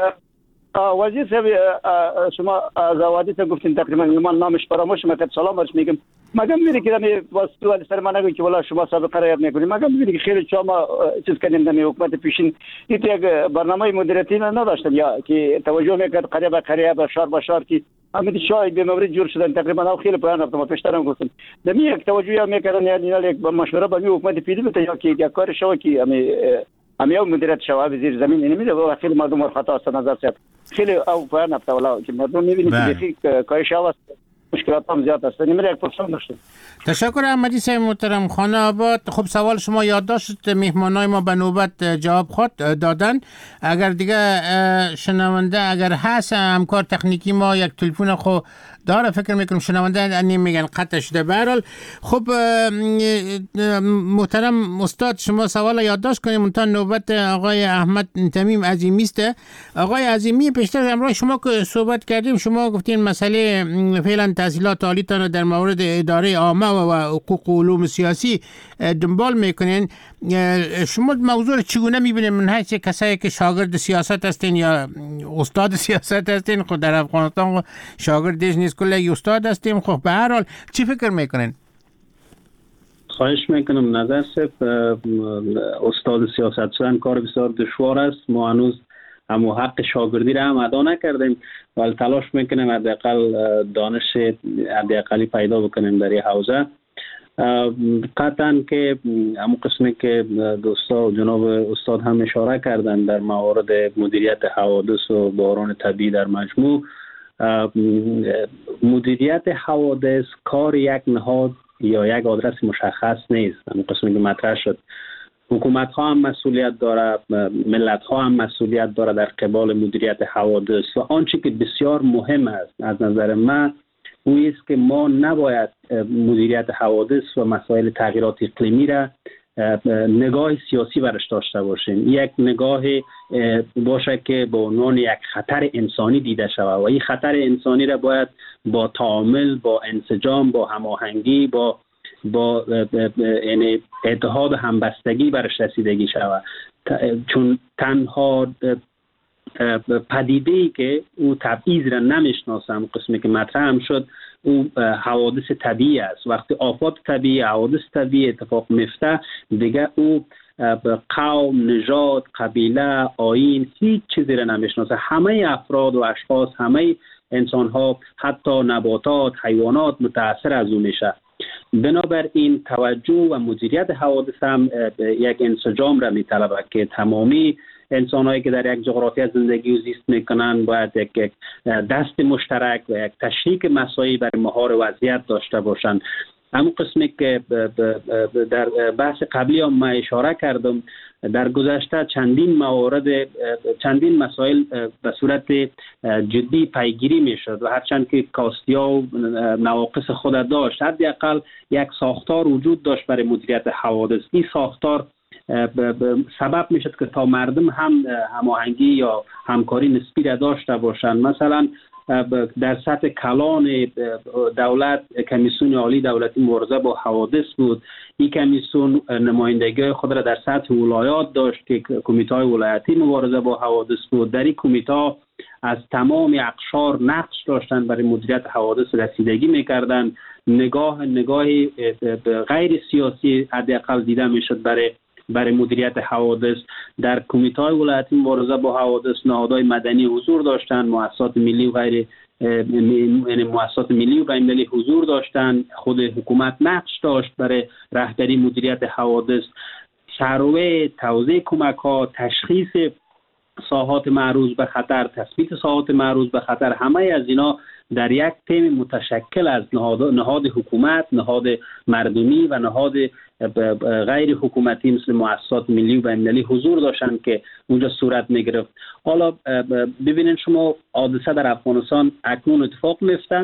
وزیر صاحب شما از حوادث گفتین تقریبا من نامش فراموش میکنم. سلام برش میگم. مگم میگه که می واسطه سر من نگه که والا شما سابقه را یاد میکنید. مگم میگه که خیلی شما چیز کردیم در حکومت پیشین این یک برنامه مدیریتی نداشتن یا که توجه میکرد قریه به قریه به شهر به شهر که همین شاید به مورد جور شدن تقریبا او خیلی پایان رفتم. پیشترم گفتم دمی یک توجه میکردن یعنی یک مشوره به حکومت پیشین بده یا که یک کار شو که امی امیو مدیریت شوا زیر زمین نمیده و خیلی مردم خطا است. نظر صاحب خیلی او پایان رفته والا که مردم میبینید که کار شوا مشکلات هم زیاد است. نمیره یک پرسان داشته. تشکر احمدی صاحب محترم. خانه آباد. خب سوال شما یادداشت میهمانای ما به نوبت جواب خود دادن. اگر دیگه شنونده اگر هست همکار تکنیکی ما یک تلفن خو داره. فکر میکنم شنونده میگن قطع شده. به هر حال خب محترم استاد شما سوال یادداشت کنیم منتها نوبت آقای احمد تمیم عظیمی است. آقای عظیمی پیشتر امروز شما که صحبت کردیم شما گفتین مسئله فعلا تحصیلات عالیتان در مورد اداره عامه و حقوق و علوم سیاسی دنبال میکنین. شما موضوع رو چگونه میبینید من حیث کسایی که شاگرد سیاست هستین یا استاد سیاست هستین؟ خود در افغانستان شاگردش نیست کلی استاد هستیم. خب به هر حال چی فکر میکنین؟ خواهش میکنم نظر صرف استاد سیاست شدن کار بسیار دشوار است. ما هنوز اما حق شاگردی را هم ادا نکردیم ولی تلاش میکنیم حداقل دانش حداقلی پیدا بکنیم در این حوزه. قطعا که همون قسمی که دوستا جناب استاد هم اشاره کردن در موارد مدیریت حوادث و بحران طبیعی در مجموع، مدیریت حوادث کار یک نهاد یا یک آدرس مشخص نیست. همون قسمی که مطرح شد حکومت ها هم مسئولیت داره، ملت ها هم مسئولیت داره در قبال مدیریت حوادث و آنچه که بسیار مهم است از نظر من او است که ما نباید مدیریت حوادث و مسائل تغییرات اقلیمی را نگاه سیاسی برش داشته باشیم. یک نگاه باشه که به عنوان یک خطر انسانی دیده شود و این خطر انسانی را باید با تعامل، با انسجام، با هماهنگی، با با یعنی اتحاد و همبستگی برش رسیدگی شود. چون تنها پدیده‌ای که او تبعیض را نمیشناسم قسمی که مطرح هم شد او حوادث طبیعی است. وقتی آفات طبیعی، حوادث طبیعی اتفاق میفته دیگه او قوم، نژاد، قبیله، آیین هیچ چیزی را نمیشناسه. همه افراد و اشخاص، همه انسان ها، حتی نباتات، حیوانات متاثر از او میشه. بنابراین توجه و مدیریت حوادث هم یک انسجام را میطلبه که تمامی انسان‌هایی که در یک جغرافیا زندگی و زیست میکنن باید یک دست مشترک و یک تشریک مساعی برای مهار وضعیت داشته باشند. همون قسمی که در بحث قبلی هم من اشاره کردم، در گذشته چندین موارد چندین مسائل به صورت جدی پیگیری میشد و هرچند که کاستیا و نواقص خود داشت حداقل یک ساختار وجود داشت برای مدیریت حوادث. این ساختار سبب میشد که تا مردم هم هماهنگی یا همکاری نسبی را داشته باشند. مثلا در سطح کلان دولت کمیسیون عالی دولتی مبارزه با حوادث بود. این کمیسیون نمایندگی خود را در سطح ولایات داشت که کمیته های ولایتی مبارزه با حوادث بود. در این کمیته از تمام اقشار نقش داشتند برای مدیریت حوادث رسیدگی میکردند. نگاه نگاه غیر سیاسی حداقل دیده میشد برای برای مدیریت حوادث. در کمیته های ولایتی مبارزه با حوادث نهادهای مدنی حضور داشتند، مؤسسات ملی و غیر یعنی مؤسسات ملی و بین‌المللی حضور داشتند. خود حکومت نقش داشت برای رهبری مدیریت حوادث. سروه، توزیع کمک ها، تشخیص ساحات معرض به خطر، تثبیت ساحات معرض به خطر، همه از اینا در یک تیم متشکل از نهاد, نهاد حکومت، نهاد مردمی و نهاد غیر حکومتی مثل مؤسسات ملی و بین‌المللی حضور داشتن که اونجا صورت میگرفت. حالا ببینید شما حادثه در افغانستان اکنون اتفاق میفته،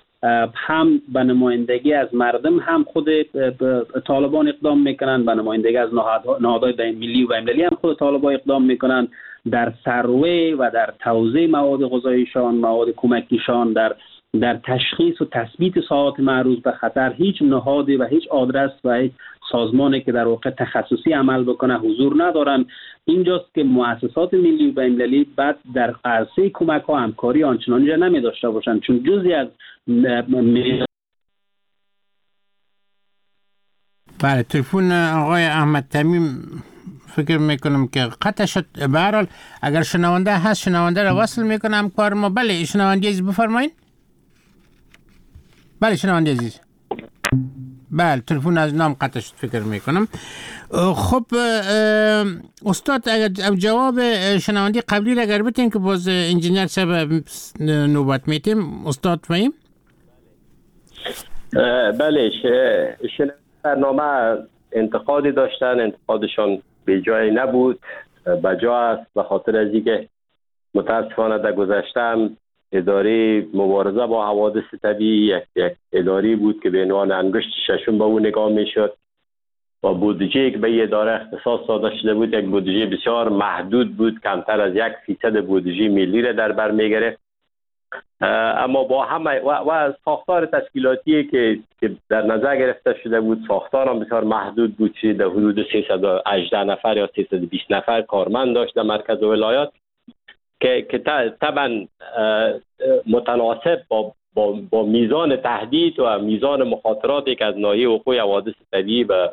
هم به نمایندگی از مردم هم خود طالبان اقدام میکنن، به نمایندگی از نهادهای ملی و بین‌المللی هم خود طالبان اقدام میکنن در سروه و در توزیع مواد غذاییشان، مواد کمکیشان، در در تشخیص و تثبیت ساحات معرض به خطر. هیچ نهادی و هیچ آدرس و هیچ سازمانی که در واقع تخصصی عمل بکنه حضور ندارن. اینجاست که مؤسسات ملی و بین‌المللی بعد در عرصه کمک ها همکاری آنچنانی را نمی داشته باشند، چون جزئی از بله. تلفن آقای احمد تمیم فکر میکنم که قطع شد. به هر حال اگر شنونده هست شنونده را وصل میکنم کار ما. بله شنونده عزیز بفرمایید. بله شنونده عزیز. بله تلفن از نام قطع شد فکر میکنم. خب استاد اگر جواب شنونده قبلی را اگر بتین که باز انجینیر صاحب نوبت میتیم استاد فهیم. بله شنونده برنامه انتقادی داشتن، انتقادشان به جای نبود، به جای است، به خاطر از اینکه متاسفانه در گذشته هم اداره مبارزه با حوادث طبیعی یک, یک اداره بود که به عنوان انگشت ششم به اون نگاه میشد و بودجه که به این اداره اختصاص داده شده بود یک بودجه بسیار محدود بود، کمتر از یک فیصد بودجه ملی را در بر میگرفت. اما با همه و, و ساختار تشکیلاتی که, که در نظر گرفته شده بود، ساختار هم بسیار محدود بود که در حدود سیصد و هجده نفر یا سیصد و بیست نفر کارمند داشت در مرکز و ولایات که که طبعا متناسب با, با با میزان تهدید و میزان مخاطراتی که از ناحیه وقوع حوادث طبیعی و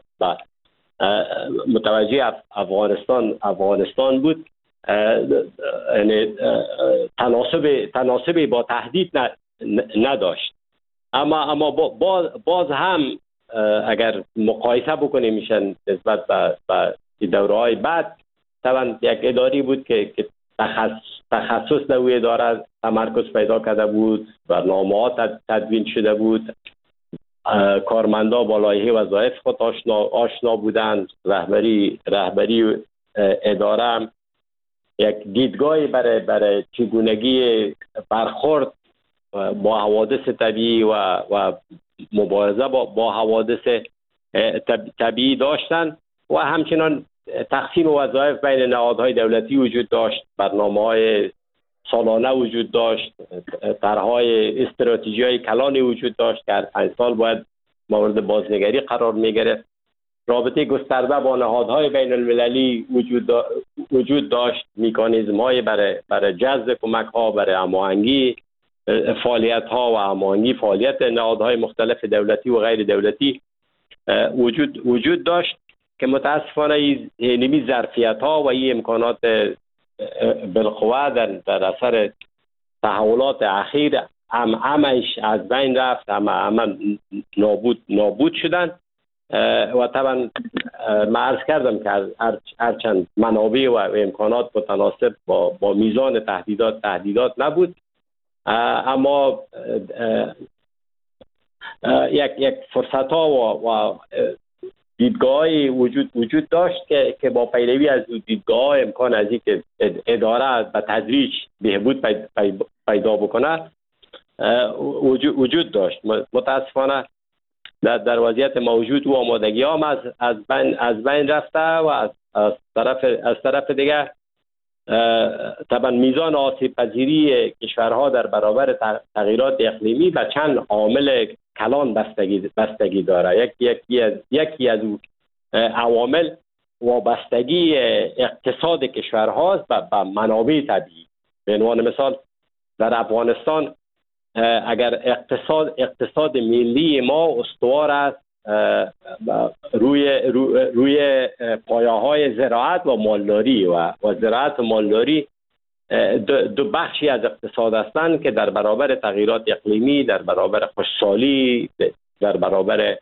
متوجه افغانستان افغانستان بود، یعنی تناسب تناسبی با تهدید نداشت. اما اما باز باز هم اگر مقایسه بکنیم میشن نسبت به به دوره‌های بعد، طبعا یک اداری بود که که تخصص تخصص در او اداره تمرکز پیدا کرده بود، برنامه‌ها تدوین شده بود، کارمندا با لایحه وظایف خود آشنا آشنا بودند، رهبری رهبری اداره هم یک دیدگاهی برای برای چگونگی برخورد با حوادث طبیعی و و مبارزه با با حوادث طبیعی داشتند و همچنان تقسیم وظایف بین نهادهای دولتی وجود داشت، برنامه‌های سالانه وجود داشت، طرح‌های استراتژی‌های کلانی وجود داشت که هر پنج سال باید مورد بازنگری قرار می‌گرفت. رابطه گسترده با نهادهای بین المللی وجود دا وجود داشت، مکانیزم‌های برای برای جذب کمک‌ها، برای هماهنگی فعالیت‌ها و هماهنگی فعالیت نهادهای مختلف دولتی و غیر دولتی وجود وجود داشت که متاسفانه اینمی ظرفیت‌ها و این امکانات بالقوه در در اثر تحولات اخیر هم همش از بین رفت، هم هم نابود نابود شدن و طبعا من عرض کردم که هرچند منابع و امکانات متناسب با با میزان تهدیدات تهدیدات نبود، اما یک یک فرصت ها و, و دیدگاهی وجود وجود داشت که که با پیروی از دیدگاه امکان از اینکه اداره به تدریج بهبود پیدا بکنه وجود, وجود داشت. متاسفانه در, در وضعیت موجود و آمادگی هم از از بین از بین رفته و از, از طرف از طرف دیگه طبعا میزان آسیب پذیری کشورها در برابر تغییرات اقلیمی به چند عامل کلان بستگی بستگی داره. یکی یکی از یکی از عوامل وابستگی اقتصاد کشورهاست به منابع طبیعی. به عنوان مثال در افغانستان اگر اقتصاد اقتصاد ملی ما استوار است روی روی, روی پایه‌های زراعت و مالداری و و زراعت و مالداری دو بخشی از اقتصاد هستند که در برابر تغییرات اقلیمی، در برابر خشکسالی، در برابر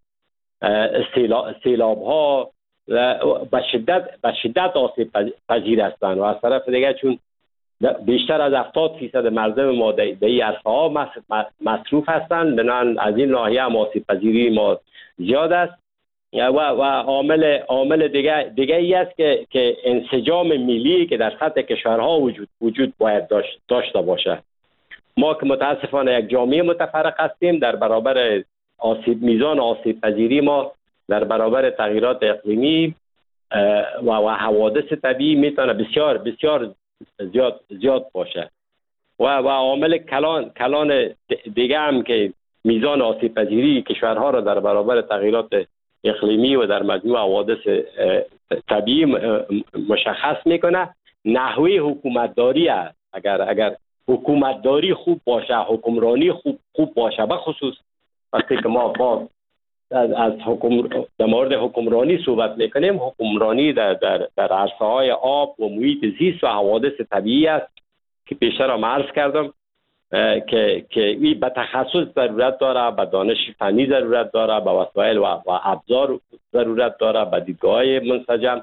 سیلاب‌ها به شدت به شدت آسیب پذیر هستند و از طرف دیگه چون بیشتر از هفتاد فیصد مردم ما در این عرصه‌ها مصروف هستند، بنابراین از این ناحیه هم آسیب پذیری ما زیاد است و و عامل عامل دیگه دیگه ای است که که انسجام ملی که در سطح کشورها وجود وجود باید داشت داشته باشه. ما که متاسفانه یک جامعه متفرق هستیم، در برابر آسیب میزان آسیب پذیری ما در برابر تغییرات اقلیمی و و حوادث طبیعی میتونه بسیار بسیار زیاد زیاد باشه و و عامل کلان کلان دیگه هم که میزان آسیب پذیری کشورها را در برابر تغییرات اقلیمی و در مجموع حوادث طبیعی مشخص میکنه، نحوه حکومتداری است. اگر اگر حکومتداری خوب باشه، حکمرانی خوب خوب باشه، به خصوص وقتی که ما با از از حکم در مورد حکمرانی صحبت میکنیم، حکمرانی در در در عرصه‌های آب و محیط زیست و حوادث طبیعی است که پیشتر هم عرض کردم که که این به تخصص ضرورت داره، به دانش فنی ضرورت داره، به وسایل و, و ابزار ضرورت داره، به دیدگاه‌های منسجم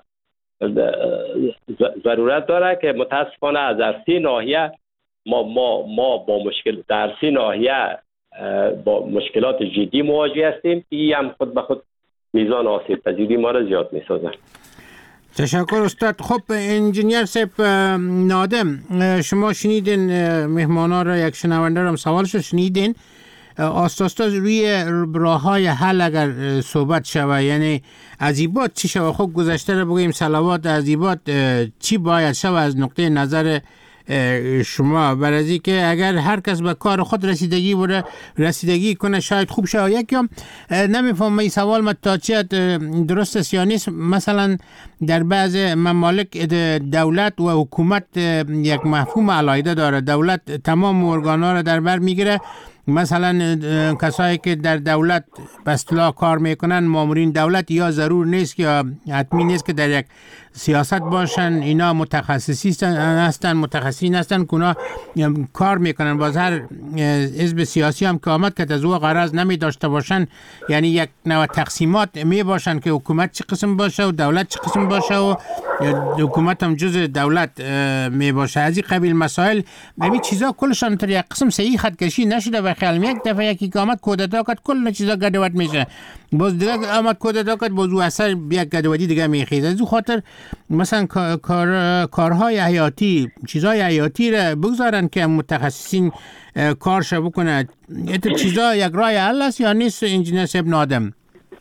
ضرورت داره که متاسفانه از سه ناحیه ما ما ما با مشکل در سه ناحیه با مشکلات جدی مواجه هستیم. این هم خود به خود میزان آسیب پذیری ما را زیاد می‌سازه. تشکر استاد. خب انجینیر صاحب نادم، شما شنیدین مهمانا را، یک شنونده را سوالش شنیدین، آستاستا روی راه های حل اگر صحبت شوه، یعنی عذیبات چی شوه؟ خب گذشته را بگویم صلوات عذیبات چی باید شوه از نقطه نظر شما؟ برای که اگر هر کس به کار خود رسیدگی بوده رسیدگی کنه شاید خوب شه. یکم نمیفهم این سوال ما تا چه درست است یا نیست. مثلا در بعض ممالک دولت و حکومت یک مفهوم علیحده داره. دولت تمام ارگان‌ها را در بر میگیره. مثلا کسایی که در دولت به اصطلاح کار میکنن، مامورین دولت، یا ضرور نیست یا حتمی نیست که در یک سیاست باشن، اینا متخصصی هستن متخصصین هستن که اونا کار میکنن. باز هر حزب سیاسی هم که آمد که از او غرض نمی داشته باشن، یعنی یک نوع تقسیمات می باشن که حکومت چه قسم باشه و دولت چه قسم باشه و حکومت هم جز دولت می باشه. از این قبیل مسائل همین چیزا کلشان تر یک قسم صحیح خط کشی نشده. و خیال یک دفعه یکی که آمد کودتا کرد کل چیزا گدوت میشه، باز دیگه آمد کودتا کرد باز او اثر یک گدوتی دیگه میخیزه. از او خاطر مثلا کار کارهای حیاتی، چیزهای حیاتی را بگذارن که متخصصین کارش بکنه. این چیزا یک راه حل است یا نیست انجینیر صاحب نادم؟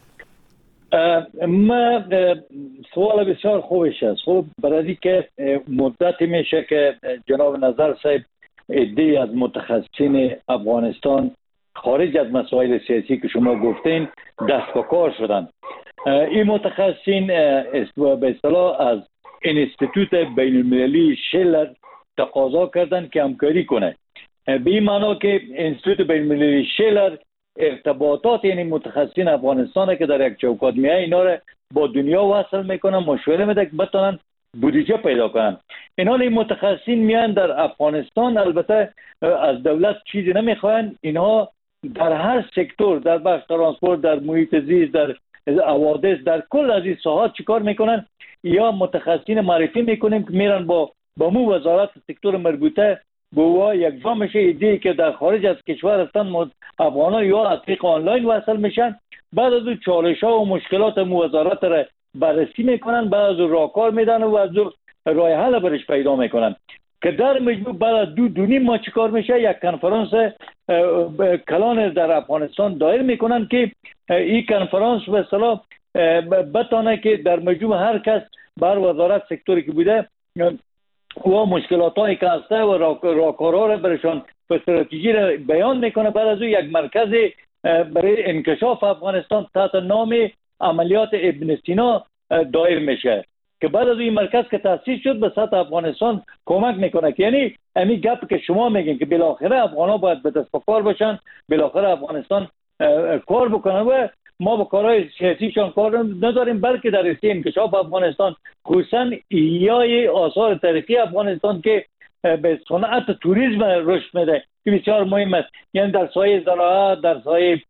ما سوال بسیار خوبش است. خب برای که مدتی میشه که جناب نظر صاحب عده‌ای از متخصصین افغانستان خارج از مسائل سیاسی که شما گفتین دست به کار شدن. این متخصصین به اصطلاح از انستیتوت بین المللی شلر تقاضا کردن که همکاری کنه. به این معنا که انستیتوت بین المللی شلر ارتباطات یعنی متخصصین افغانستان که در یک چوکات میایه اینا رو با دنیا وصل میکنن، مشوره میده که بتونن بودجه پیدا کنن. اینا این متخصصین میان در افغانستان، البته از دولت چیزی نمیخواین. اینها در هر سکتور، در بخش ترانسپورت، در محیط زیست، در حوادث، در کل از این ساحات چیکار میکنن؟ یا متخصصین معرفی میکنیم که میرن با با مو وزارت سکتور مربوطه با یک جا میشه ایده که در خارج از کشور هستن افغانان یا از طریق آنلاین وصل میشن. بعد از اون چالش ها و مشکلات مو وزارت را بررسی میکنن، بعد از اون راهکار میدن و از اون راه حل برش پیدا میکنن که در مجموع بعد از دو دونیم ما چیکار میشه؟ یک کنفرانس کلان در افغانستان دایر میکنن که این کنفرانس به اصطلاح بتانه که در مجموع هر کس بر وزارت سکتوری که بوده و مشکلات هایی که هسته و راهکارها را برشان و استراتژی را بیان میکنه. بعد از اون یک مرکز برای انکشاف افغانستان تحت نام عملیات ابن سینا دایر میشه که بعد از این مرکز که تأسیس شد به سطح افغانستان کمک میکنه. که یعنی همین گپ که شما میگین که بالاخره افغانا باید به دست کار باشن، بالاخره افغانستان کار بکنن و ما با کارهای سیاسیشان کار نداریم، بلکه در رشته انکشاف افغانستان، خصوصا ایای آثار تاریخی افغانستان که به صنعت توریسم رشد میده که بسیار مهم است. یعنی در سایه زراعت، در سایه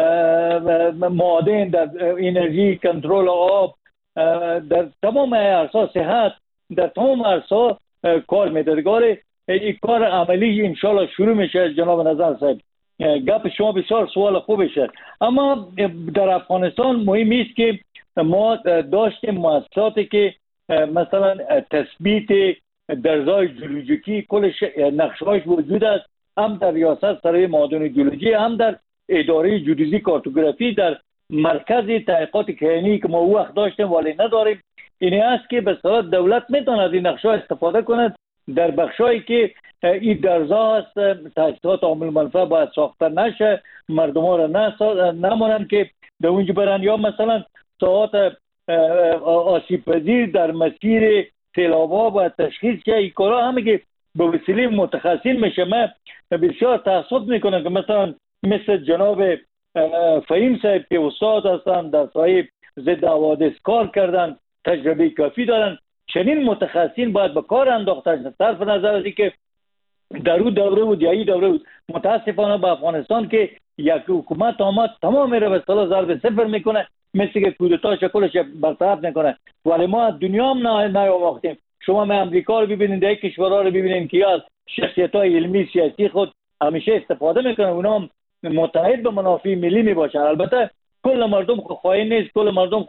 معادن، در انرژی، کنترل آب، در تمام عرصه صحت، در تمام عرصه کار میده. دیگه این کار عملی انشالله شروع میشه. جناب نظر صاحب گپ شما بسیار سوال خوبی شد. اما در افغانستان مهم است که ما داشتیم مؤسساتی که مثلا تثبیت درزای جیولوژیکی کلش نقشه‌اش وجود است، هم در ریاست سرای معادن جیولوژی، هم در اداره جیولوژی کارتوگرافی، در مرکز تحقیقات کیهانی که ما او وقت داشتیم ولی نداریم. این است که به صورت دولت میتونه از این نقشه‌ها استفاده کند در بخشایی که این درزا است. تاسیسات عامل منفعه باید ساخته نشه، مردم ها را نمانند که در اونجا برن، یا مثلا ساعات آسیب پذیر در مسیر سیلاب‌ها باید تشخیص شه. این کارا همه که به وسیله متخصصین میشه. من بسیار تأسف میکنم که مثلا مثل جناب فهیم صاحب که استاد هستن، در سایه ضد حوادث کار کردن، تجربه کافی دارن، چنین متخصصین باید به کار انداخته شد. صرف نظر از اینکه در اون دوره بود یا این دوره بود، متاسفانه به افغانستان که یک حکومت آمد تمام را به اصطلاح ضرب صفر میکنه، مثل که کودتا شکلش برطرف میکنه. ولی ما دنیا هم نیاموختیم. شما به امریکا رو ببینید، در کشورها رو ببینید که از شخصیت‌های علمی سیاسی خود همیشه استفاده میکنه، اونا هم متحد به منافع ملی میباشن. البته کل مردم خو خواهی نیست، کل مردم خو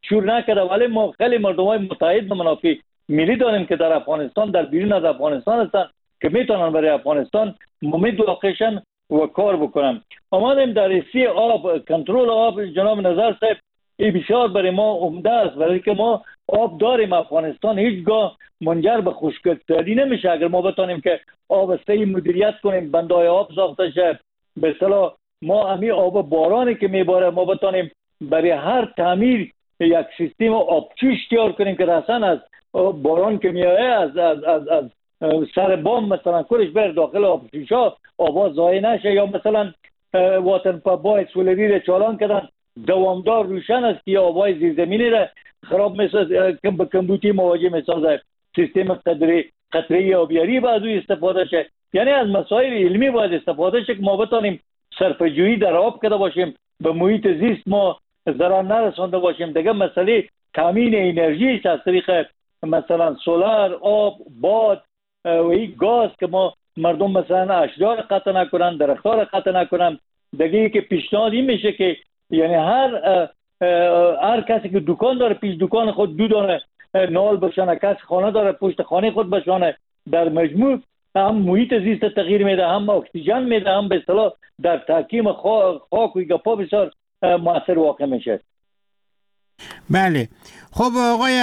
شور نکرده، ولی ما خیلی مردمای متحد به منافع ملی داریم که در افغانستان، در بیرون از افغانستان هستن که میتونن برای افغانستان ممید واقعشن و کار بکنن. آمدیم در سی آب، کنترل آب جناب نظر صاحب این بسیار برای ما عمده است، برای که ما آب داریم. افغانستان هیچگاه منجر به خشکسالی نمیشه اگر ما بتونیم که آب صحیح مدیریت کنیم، بندهای آب ساخته شه. به اصطلاح ما همین آب بارانی که میباره ما بتونیم برای هر تعمیر یک سیستم آبچوش تیار کنیم که رسن از باران که میایه از از از, از سر بام مثلا کلش بر داخل آبچوشا آب ضایع نشه، یا مثلا واتن پمپای سولری را چالان کردن دوامدار روشن است که آبای زیرزمینی را خراب میسازه، کم به کمبودی مواجه میسازه. سیستم قطره قطره آبیاری باید از استفاده شه. یعنی از مسائل علمی باید استفاده شه که ما بتونیم صرفه‌جویی در آب کرده باشیم، به محیط زیست ما ضرر نرسانده باشیم. دیگه مسئله تامین انرژی است از طریق مثلا سولار، آب، باد و این گاز که ما مردم مثلا اشجار قطع نکنن، درختار قطع نکنن. دیگه که پیشنهاد این میشه که یعنی هر هر کسی که دکان داره پیش دکان خود دو دانه نال بشانه، کسی خانه داره پشت خانه خود بشانه. در مجموع هم محیط زیست تغییر میده، هم اکسیژن میده، هم به اصطلاح در تحکیم خاک و گپا بسیار مؤثر واقع میشه. بله. خب آقای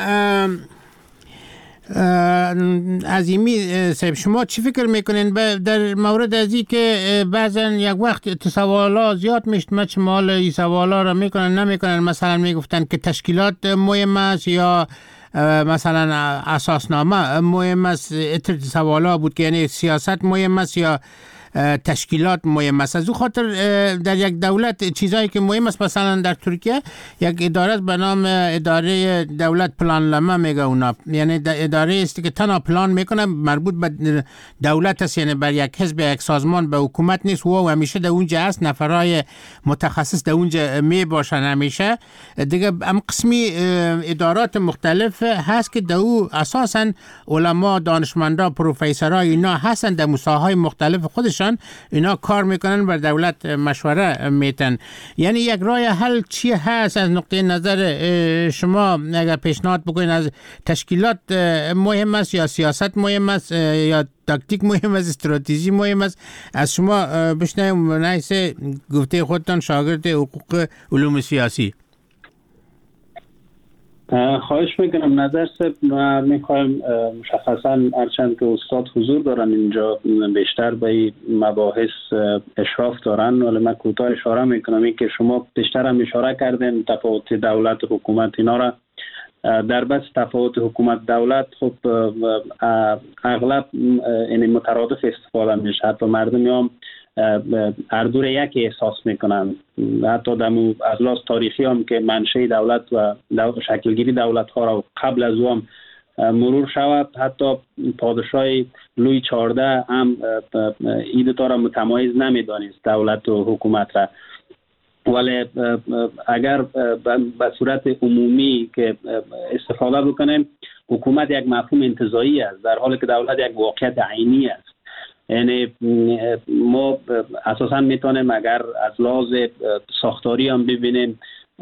عظیمی صاحب، شما چی فکر میکنین در مورد از این که بعضا یک وقت سوالا زیاد میشت مچ مال این سوالا را میکنن نمیکنن، مثلا میگفتن که تشکیلات مهم است یا مثلا اساسنامه مهم است. اتر سوالا بود که یعنی سیاست مهم است یا تشکیلات مهم است. از او خاطر در یک دولت چیزایی که مهم است، مثلا در ترکیه یک اداره به نام اداره دولت پلانلama میگه اونا، یعنی اداره است که تنها پلان میکنه، مربوط به دولت است، یعنی بر یک حزب یک سازمان به حکومت نیست. و همیشه در اونجا است، نفرای متخصص در اونجا می باشن همیشه. دیگه هم قسمی ادارات مختلف هست که در او اساسا علما، دانشمندا، پروفسورها اینا هستن در مساحهای مختلف خودشان اینا کار میکنن بر دولت مشوره میتن. یعنی یک راه حل چی هست از نقطه نظر شما؟ اگر پیشنهاد بکنین از تشکیلات مهم است یا سیاست مهم است یا تاکتیک مهم است، استراتژی مهم است، از شما بشنویم. نایسه گفته خودتان شاگرد حقوق علوم سیاسی. خواهش میکنم نظر صاحب، ما میخوایم مشخصا هرچند که استاد حضور دارن اینجا بیشتر به مباحث اشراف دارن، ولی من کوتاه اشاره میکنم این که شما بیشتر هم اشاره کردین تفاوت دولت و حکومت اینا را. در بس تفاوت حکومت دولت خب اغلب یعنی مترادف استفاده میشه، حتی مردم هم هر دور یکی احساس میکنن. حتی دمو از لحاظ تاریخی هم که منشأ دولت و شکلگیری دولت ها را قبل از او هم مرور شود، حتی پادشاه لوی چهارده هم این دو تا را متمایز نمیدانست دولت و حکومت را. ولی اگر به صورت عمومی که استفاده بکنیم، حکومت یک مفهوم انتزاعی است، در حالی که دولت یک واقعیت عینی است. یعنی ما اساسا میتونیم اگر از لحاظ ساختاری هم ببینیم،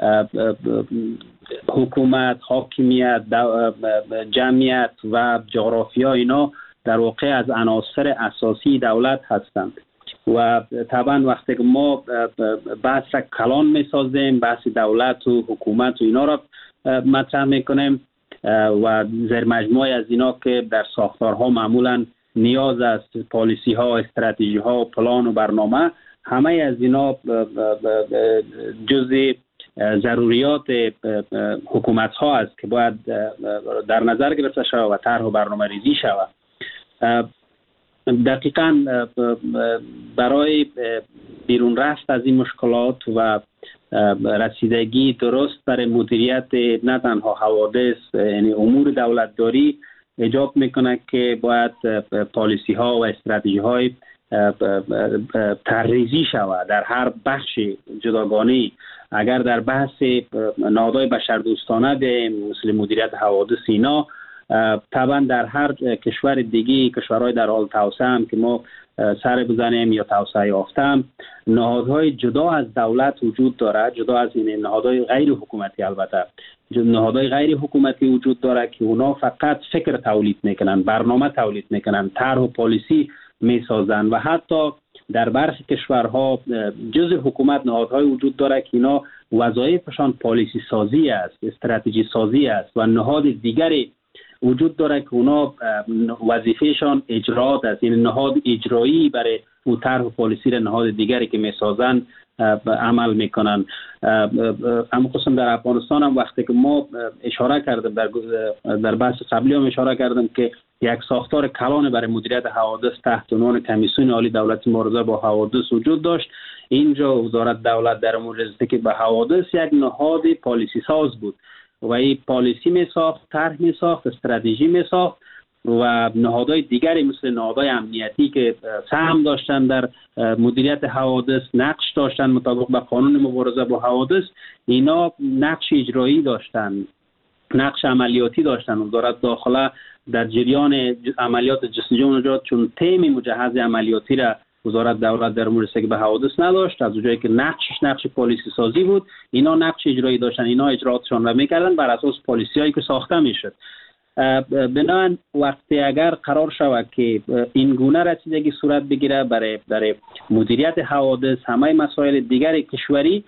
حکومت، حاکمیت، جمعیت و جغرافیا اینا در واقع از عناصر اساسی دولت هستند. و طبعا وقتی که ما بحث را کلان میسازیم، بحث دولت و حکومت و اینا را مطرح میکنیم و زیر مجموعه از اینا که در ساختارها معمولا نیاز است، پالیسی ها، استراتژی ها، پلان و برنامه، همه از اینا جزء ضروریات حکومت ها است که باید در نظر گرفته شود و طرح و برنامه ریزی شود. دقیقاً برای بیرون رفت از این مشکلات و رسیدگی درست برای مدیریت نه تنها حوادث یعنی امور دولتداری ایجاب میکنه که باید پالیسی ها و استراتژی های تحریزی شود در هر بخش جداگانه. اگر در بحث نهادهای بشردوستانه به مثل مدیریت حوادث اینا طبعا در هر کشور دیگه، کشورهای در حال توسعه هم که ما سر بزنیم یا توسعه یافته هم، نهادهای جدا از دولت وجود داره، جدا از این نهادهای غیر حکومتی. البته نهادهای غیر حکومتی وجود داره که اونا فقط فکر تولید میکنن، برنامه تولید میکنن، طرح و پالیسی میسازن و حتی در برخی کشورها جز حکومت نهادهای وجود داره که اینا وظایفشان پالیسی سازی است، استراتژی سازی است و نهاد دیگری وجود داره که اونا وظیفهشان اجرات است، یعنی نهاد اجرایی برای او طرح و پالیسی را نهاد دیگری که میسازن عمل میکنن. اما قسم در افغانستان هم وقتی که ما اشاره کردیم در در بحث قبلی هم اشاره کردیم که یک ساختار کلان برای مدیریت حوادث تحت عنوان کمیسیون عالی دولتی مبارزه با حوادث وجود داشت. اینجا وزارت دولت در امور نزدیکی به حوادث یک نهاد پالیسی ساز بود و این پالیسی می ساخت، طرح می ساخت، استراتژی می ساخت و نهادهای دیگری مثل نهادهای امنیتی که سهم داشتن در مدیریت حوادث، نقش داشتن مطابق به قانون مبارزه با حوادث، اینا نقش اجرایی داشتن، نقش عملیاتی داشتن. وزارت داخله در جریان عملیات جستجو و نجات چون تیم مجهز عملیاتی را وزارت دولت در امور رسیدگی به حوادث نداشت، از اونجایی که نقشش نقش پالیسی سازی بود، اینا نقش اجرایی داشتن، اینا اجراتشون را میکردن بر اساس پالیسیایی که ساخته میشد. بنابراین وقتی اگر قرار شود که این گونه رسیدگی صورت بگیره برای برای مدیریت حوادث، همه مسائل دیگر کشوری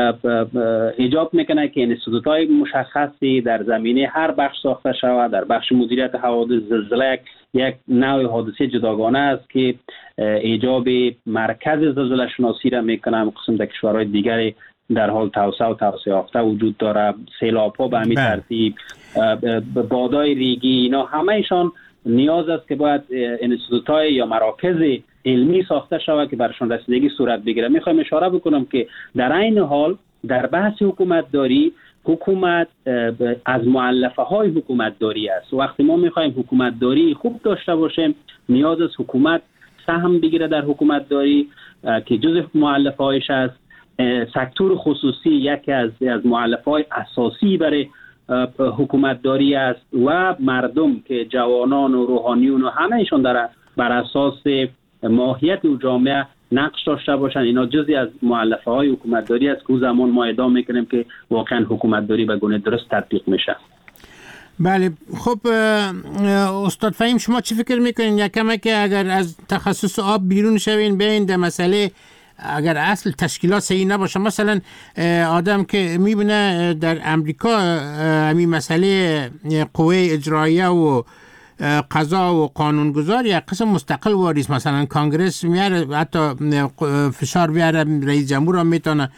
ایجاب میکنه که انستیتوت‌های مشخصی در زمینه هر بخش ساخته شود. در بخش مدیریت حوادث زلزله یک نوع حادثه جداگانه است که ایجاب مرکز زلزله شناسی را میکنه. قسم در کشورهای دیگری در حال توسعه و توسعه یافته وجود داره، سیلاب‌ها به همین ترتیب، بادای ریگی، اینا همه‌شان نیاز است که باید انستیتوت‌های یا مراکز علمی ساخته شود که برشان رسیدگی صورت بگیره. میخوایم اشاره بکنم که در این حال در بحث حکومت داری، حکومت از مؤلفه های حکومت داری است. وقتی ما میخوایم حکومت داری خوب داشته باشیم، نیاز است حکومت سهم بگیره در حکومت داری که جزء مؤلفه هایش است. سکتور خصوصی یکی از از مؤلفه های اساسی برای حکومت داری است و مردم که جوانان و روحانیون و همهشون در بر اساس ماهیت و جامعه نقش داشته باشن. اینا جزئی از مؤلفه های حکومت داری است که او زمان ما ادعا میکنیم که واقعا حکومت داری به گونه درست تطبیق میشه. بله، خب استاد فهیم، شما چی فکر میکنین؟ یکم که اگر از تخصص آب بیرون شوین بیاین در مسئله، اگر اصل تشکیلات صحیح نباشه، مثلا آدم که میبینه در امریکا همین مسئله قوه اجراییه و قضا و قانونگذار یک قسم مستقل واریست، مثلا کانگرس میاره، حتی فشار بیاره رئیس جمهور هم میتونه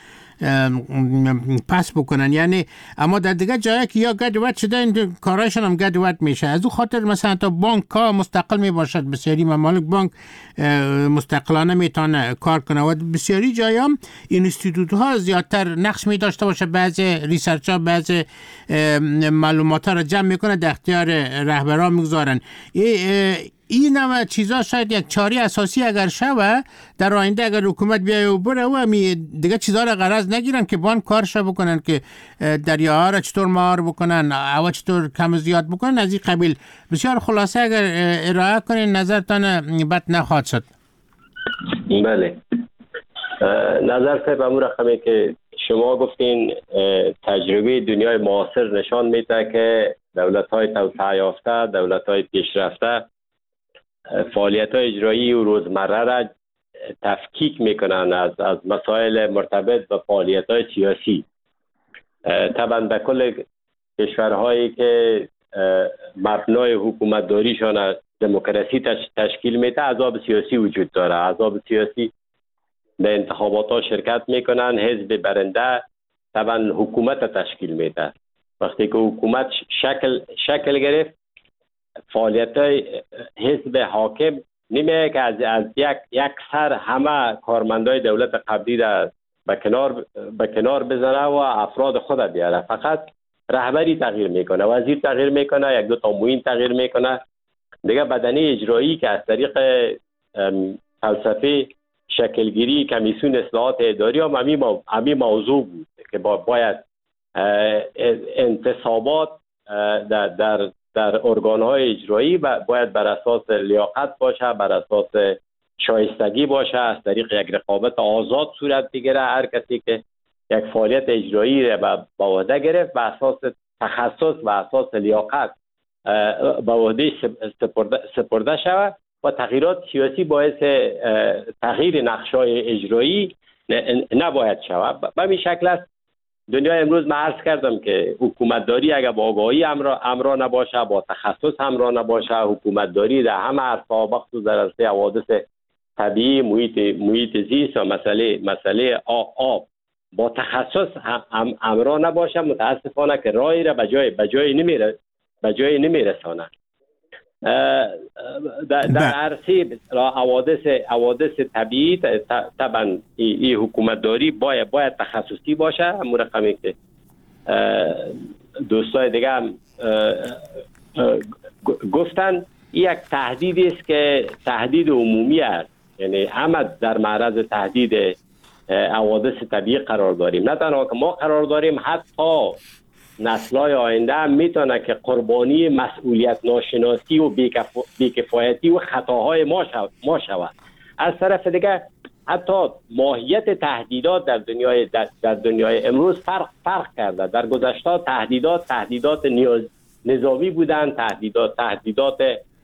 پس بکنن، یعنی اما در دیگه جایی که یا گدوت شده این کارایشان هم گدوت میشه. از او خاطر مثلا تا بانک ها مستقل میباشد، بسیاری ممالک بانک مستقلانه میتونه کار کنه و بسیاری جایی هم اینستیتوت ها زیادتر نقش میداشته باشه، بعضی ریسرچ ها بعضی معلومات ها را جمع میکنه در اختیار رهبران میگذارن. این نوع چیزا شاید یک چاره اساسی اگر شوه در آینده، اگر حکومت بیای و بره و می دیگه چیزا را غرض نگیرن که بان کارش بکنن که دریاها را چطور مهار بکنن، هوا چطور کم و زیاد بکنن، از این قبیل. بسیار خلاصه اگر ارائه کنین نظرتان بد نخواهد شد. بله، نظر صاحب امور رقمی که شما گفتین تجربه دنیای معاصر نشان میده که دولت‌های توسعه یافته، دولت‌های پیشرفته فعالیت‌های اجرایی و روزمره را تفکیک میکنن از از مسائل مرتبط با فعالیت‌های سیاسی. طبعا در کل کشورهایی که مبنای حکومتداریشان دموکراسی تشکیل میده، احزاب سیاسی وجود داره. احزاب سیاسی در انتخابات ها شرکت میکنن، حزب برنده طبعا حکومت تشکیل میده. وقتی که حکومت شکل شکل گرفت، فعالیت های حزب حاکم نمیه که از از یک یک سر همه کارمندای دولت قبلی را به کنار به کنار بزنه و افراد خود بیاره. فقط رهبری تغییر میکنه، وزیر تغییر میکنه، یک دو تا معین تغییر میکنه. دیگه بدنه اجرایی که از طریق فلسفه شکلگیری کمیسیون اصلاحات اداری هم همین موضوع بود که باید انتصابات در, در در ارگان‌های اجرایی باید بر اساس لیاقت باشه، بر اساس شایستگی باشه، از طریق یک رقابت آزاد صورت بگیره. هر کسی که یک فعالیت اجرایی را به عهده گرفت بر اساس تخصص و اساس لیاقت به عهده سپرده, سپرده شود و تغییرات سیاسی باعث تغییر نقش‌های اجرایی نباید شود. به این شکل است دنیای امروز من عرض کردم که حکومتداری اگر با آگاهی همراه نباشه، با تخصص همراه نباشه، حکومتداری در همه عرصه‌ها بخصوص در عرصه حوادث طبیعی، محیط محیط زیست و مسئله مسئله آب با تخصص هم همراه نباشه، متاسفانه که راهی را به جای به جای نمیره به جای نمیرسانه. در در عرصه حوادث حوادث طبیعی طبعا این حکومتداری باید باید تخصصی باشه. همون رقمی که دوستای دیگه هم گفتن، یک تهدیدی است که تهدید عمومی است، یعنی همه در معرض تهدید حوادث طبیعی قرار داریم. نه تنها که ما قرار داریم، حتی نسل‌های آینده هم میتونه که قربانی مسئولیت ناشناسی و بیکفایتی و خطاهای ما ما شود. از طرف دیگه حتی ماهیت تهدیدات در دنیای در, در دنیای امروز فرق فرق کرده. در گذشته تهدیدات تهدیدات نیاز نظامی بودند، تهدیدات تهدیدات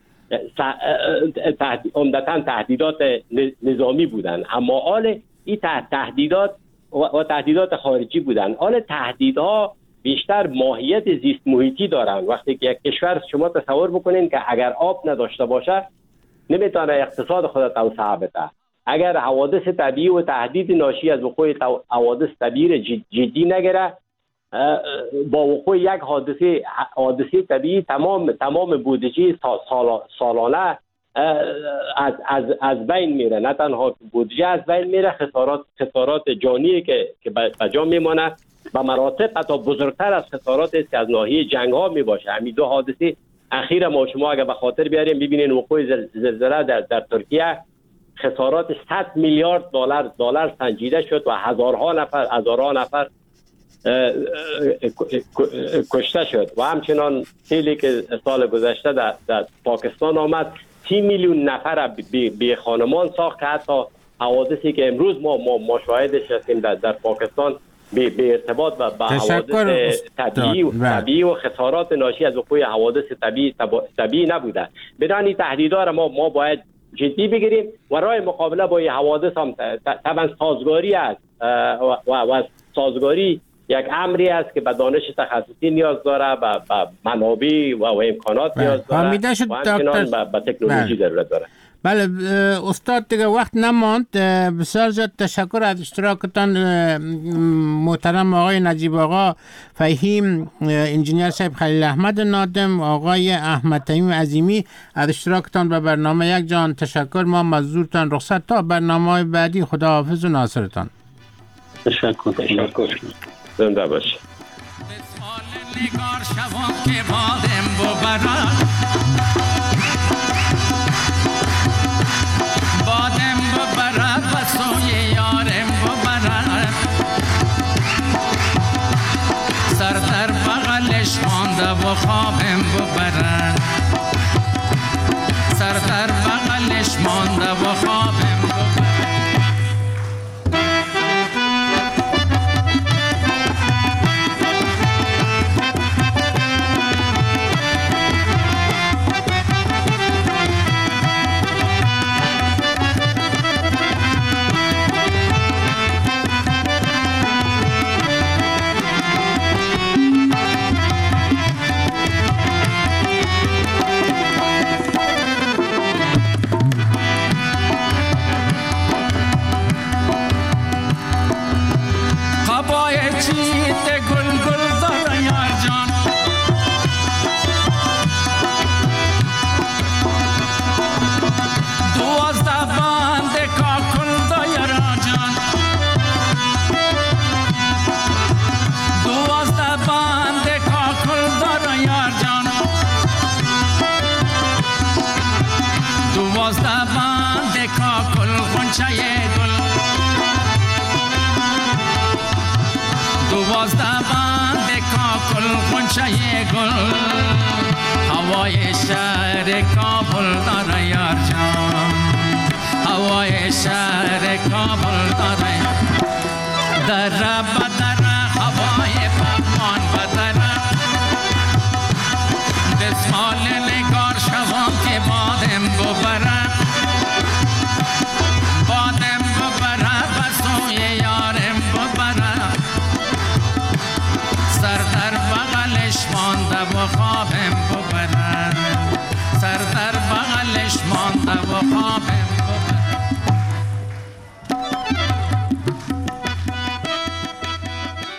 تهدید عمدتاً تهدیدات نظامی بودند، اما حال این تهدیدات و تهدیدات خارجی بودند. حال تهدیدها بیشتر ماهیت زیست محیطی دارن. وقتی که یک کشور، شما تصور بکنین که اگر آب نداشته باشه نمیتونه اقتصاد خود توسعه بده. اگر حوادث طبیعی و تهدید ناشی از وقوع حوادث طبیعی جدی نگیره، با وقوع یک حادثه حادثه طبیعی تمام تمام بودجه سال سالانه از از از بین میره. نه تنها بودجه از بین میره، خسارات خسارات جانی که که به جا میمونه و مراتب حتی بزرگتر از خساراتی است که از ناحیه جنگ ها می باشه. همین دو حادثه اخیر ما شما اگر به خاطر بیاریم ببینین، وقوع زلزله در در ترکیه خسارات صد میلیارد دلار دلار سنجیده شد و هزارها نفر هزارها نفر کشته شد. و همچنان سیلی که سال گذشته در, در پاکستان آمد سی میلیون نفر بی خانمان ساخت، که حتی حوادثی که امروز ما ما, ما شاهدش هستیم در, در پاکستان به به ارتباط و با حوادث طبیعی و طبیعی و خسارات ناشی از وقوع حوادث طبیعی طبیعی نبوده. بدان این تهدیدها را ما ما باید جدی بگیریم و راه مقابله با این حوادث هم طبعا سازگاری است و و سازگاری یک امری است که به دانش تخصصی نیاز داره، به منابع و امکانات نیاز داره و همچنان به تکنولوژی ضرورت داره. بله استاد، دیگه وقت نماند. بسیار زیاد تشکر از اشتراکتان محترم آقای نجیب آقا فهیم، انجینیر صاحب خلیل احمد نادم، آقای احمد تمیم عظیمی از اشتراکتان به برنامه یک جان تشکر. ما مزدورتان رخصت تا برنامه بعدی. خداحافظ و ناصرتان. تشکر تشکر زنده باشید. بادم ببرد و سوی یارم ببرد، سر در بغلش مانده و خوابم ببرد، سر در بغلش مانده و خوابم ببرد. دوازده بند کاکل غنچه گل هوای شهر کابل داره یار جان، هوای شهر کابل داره در ربط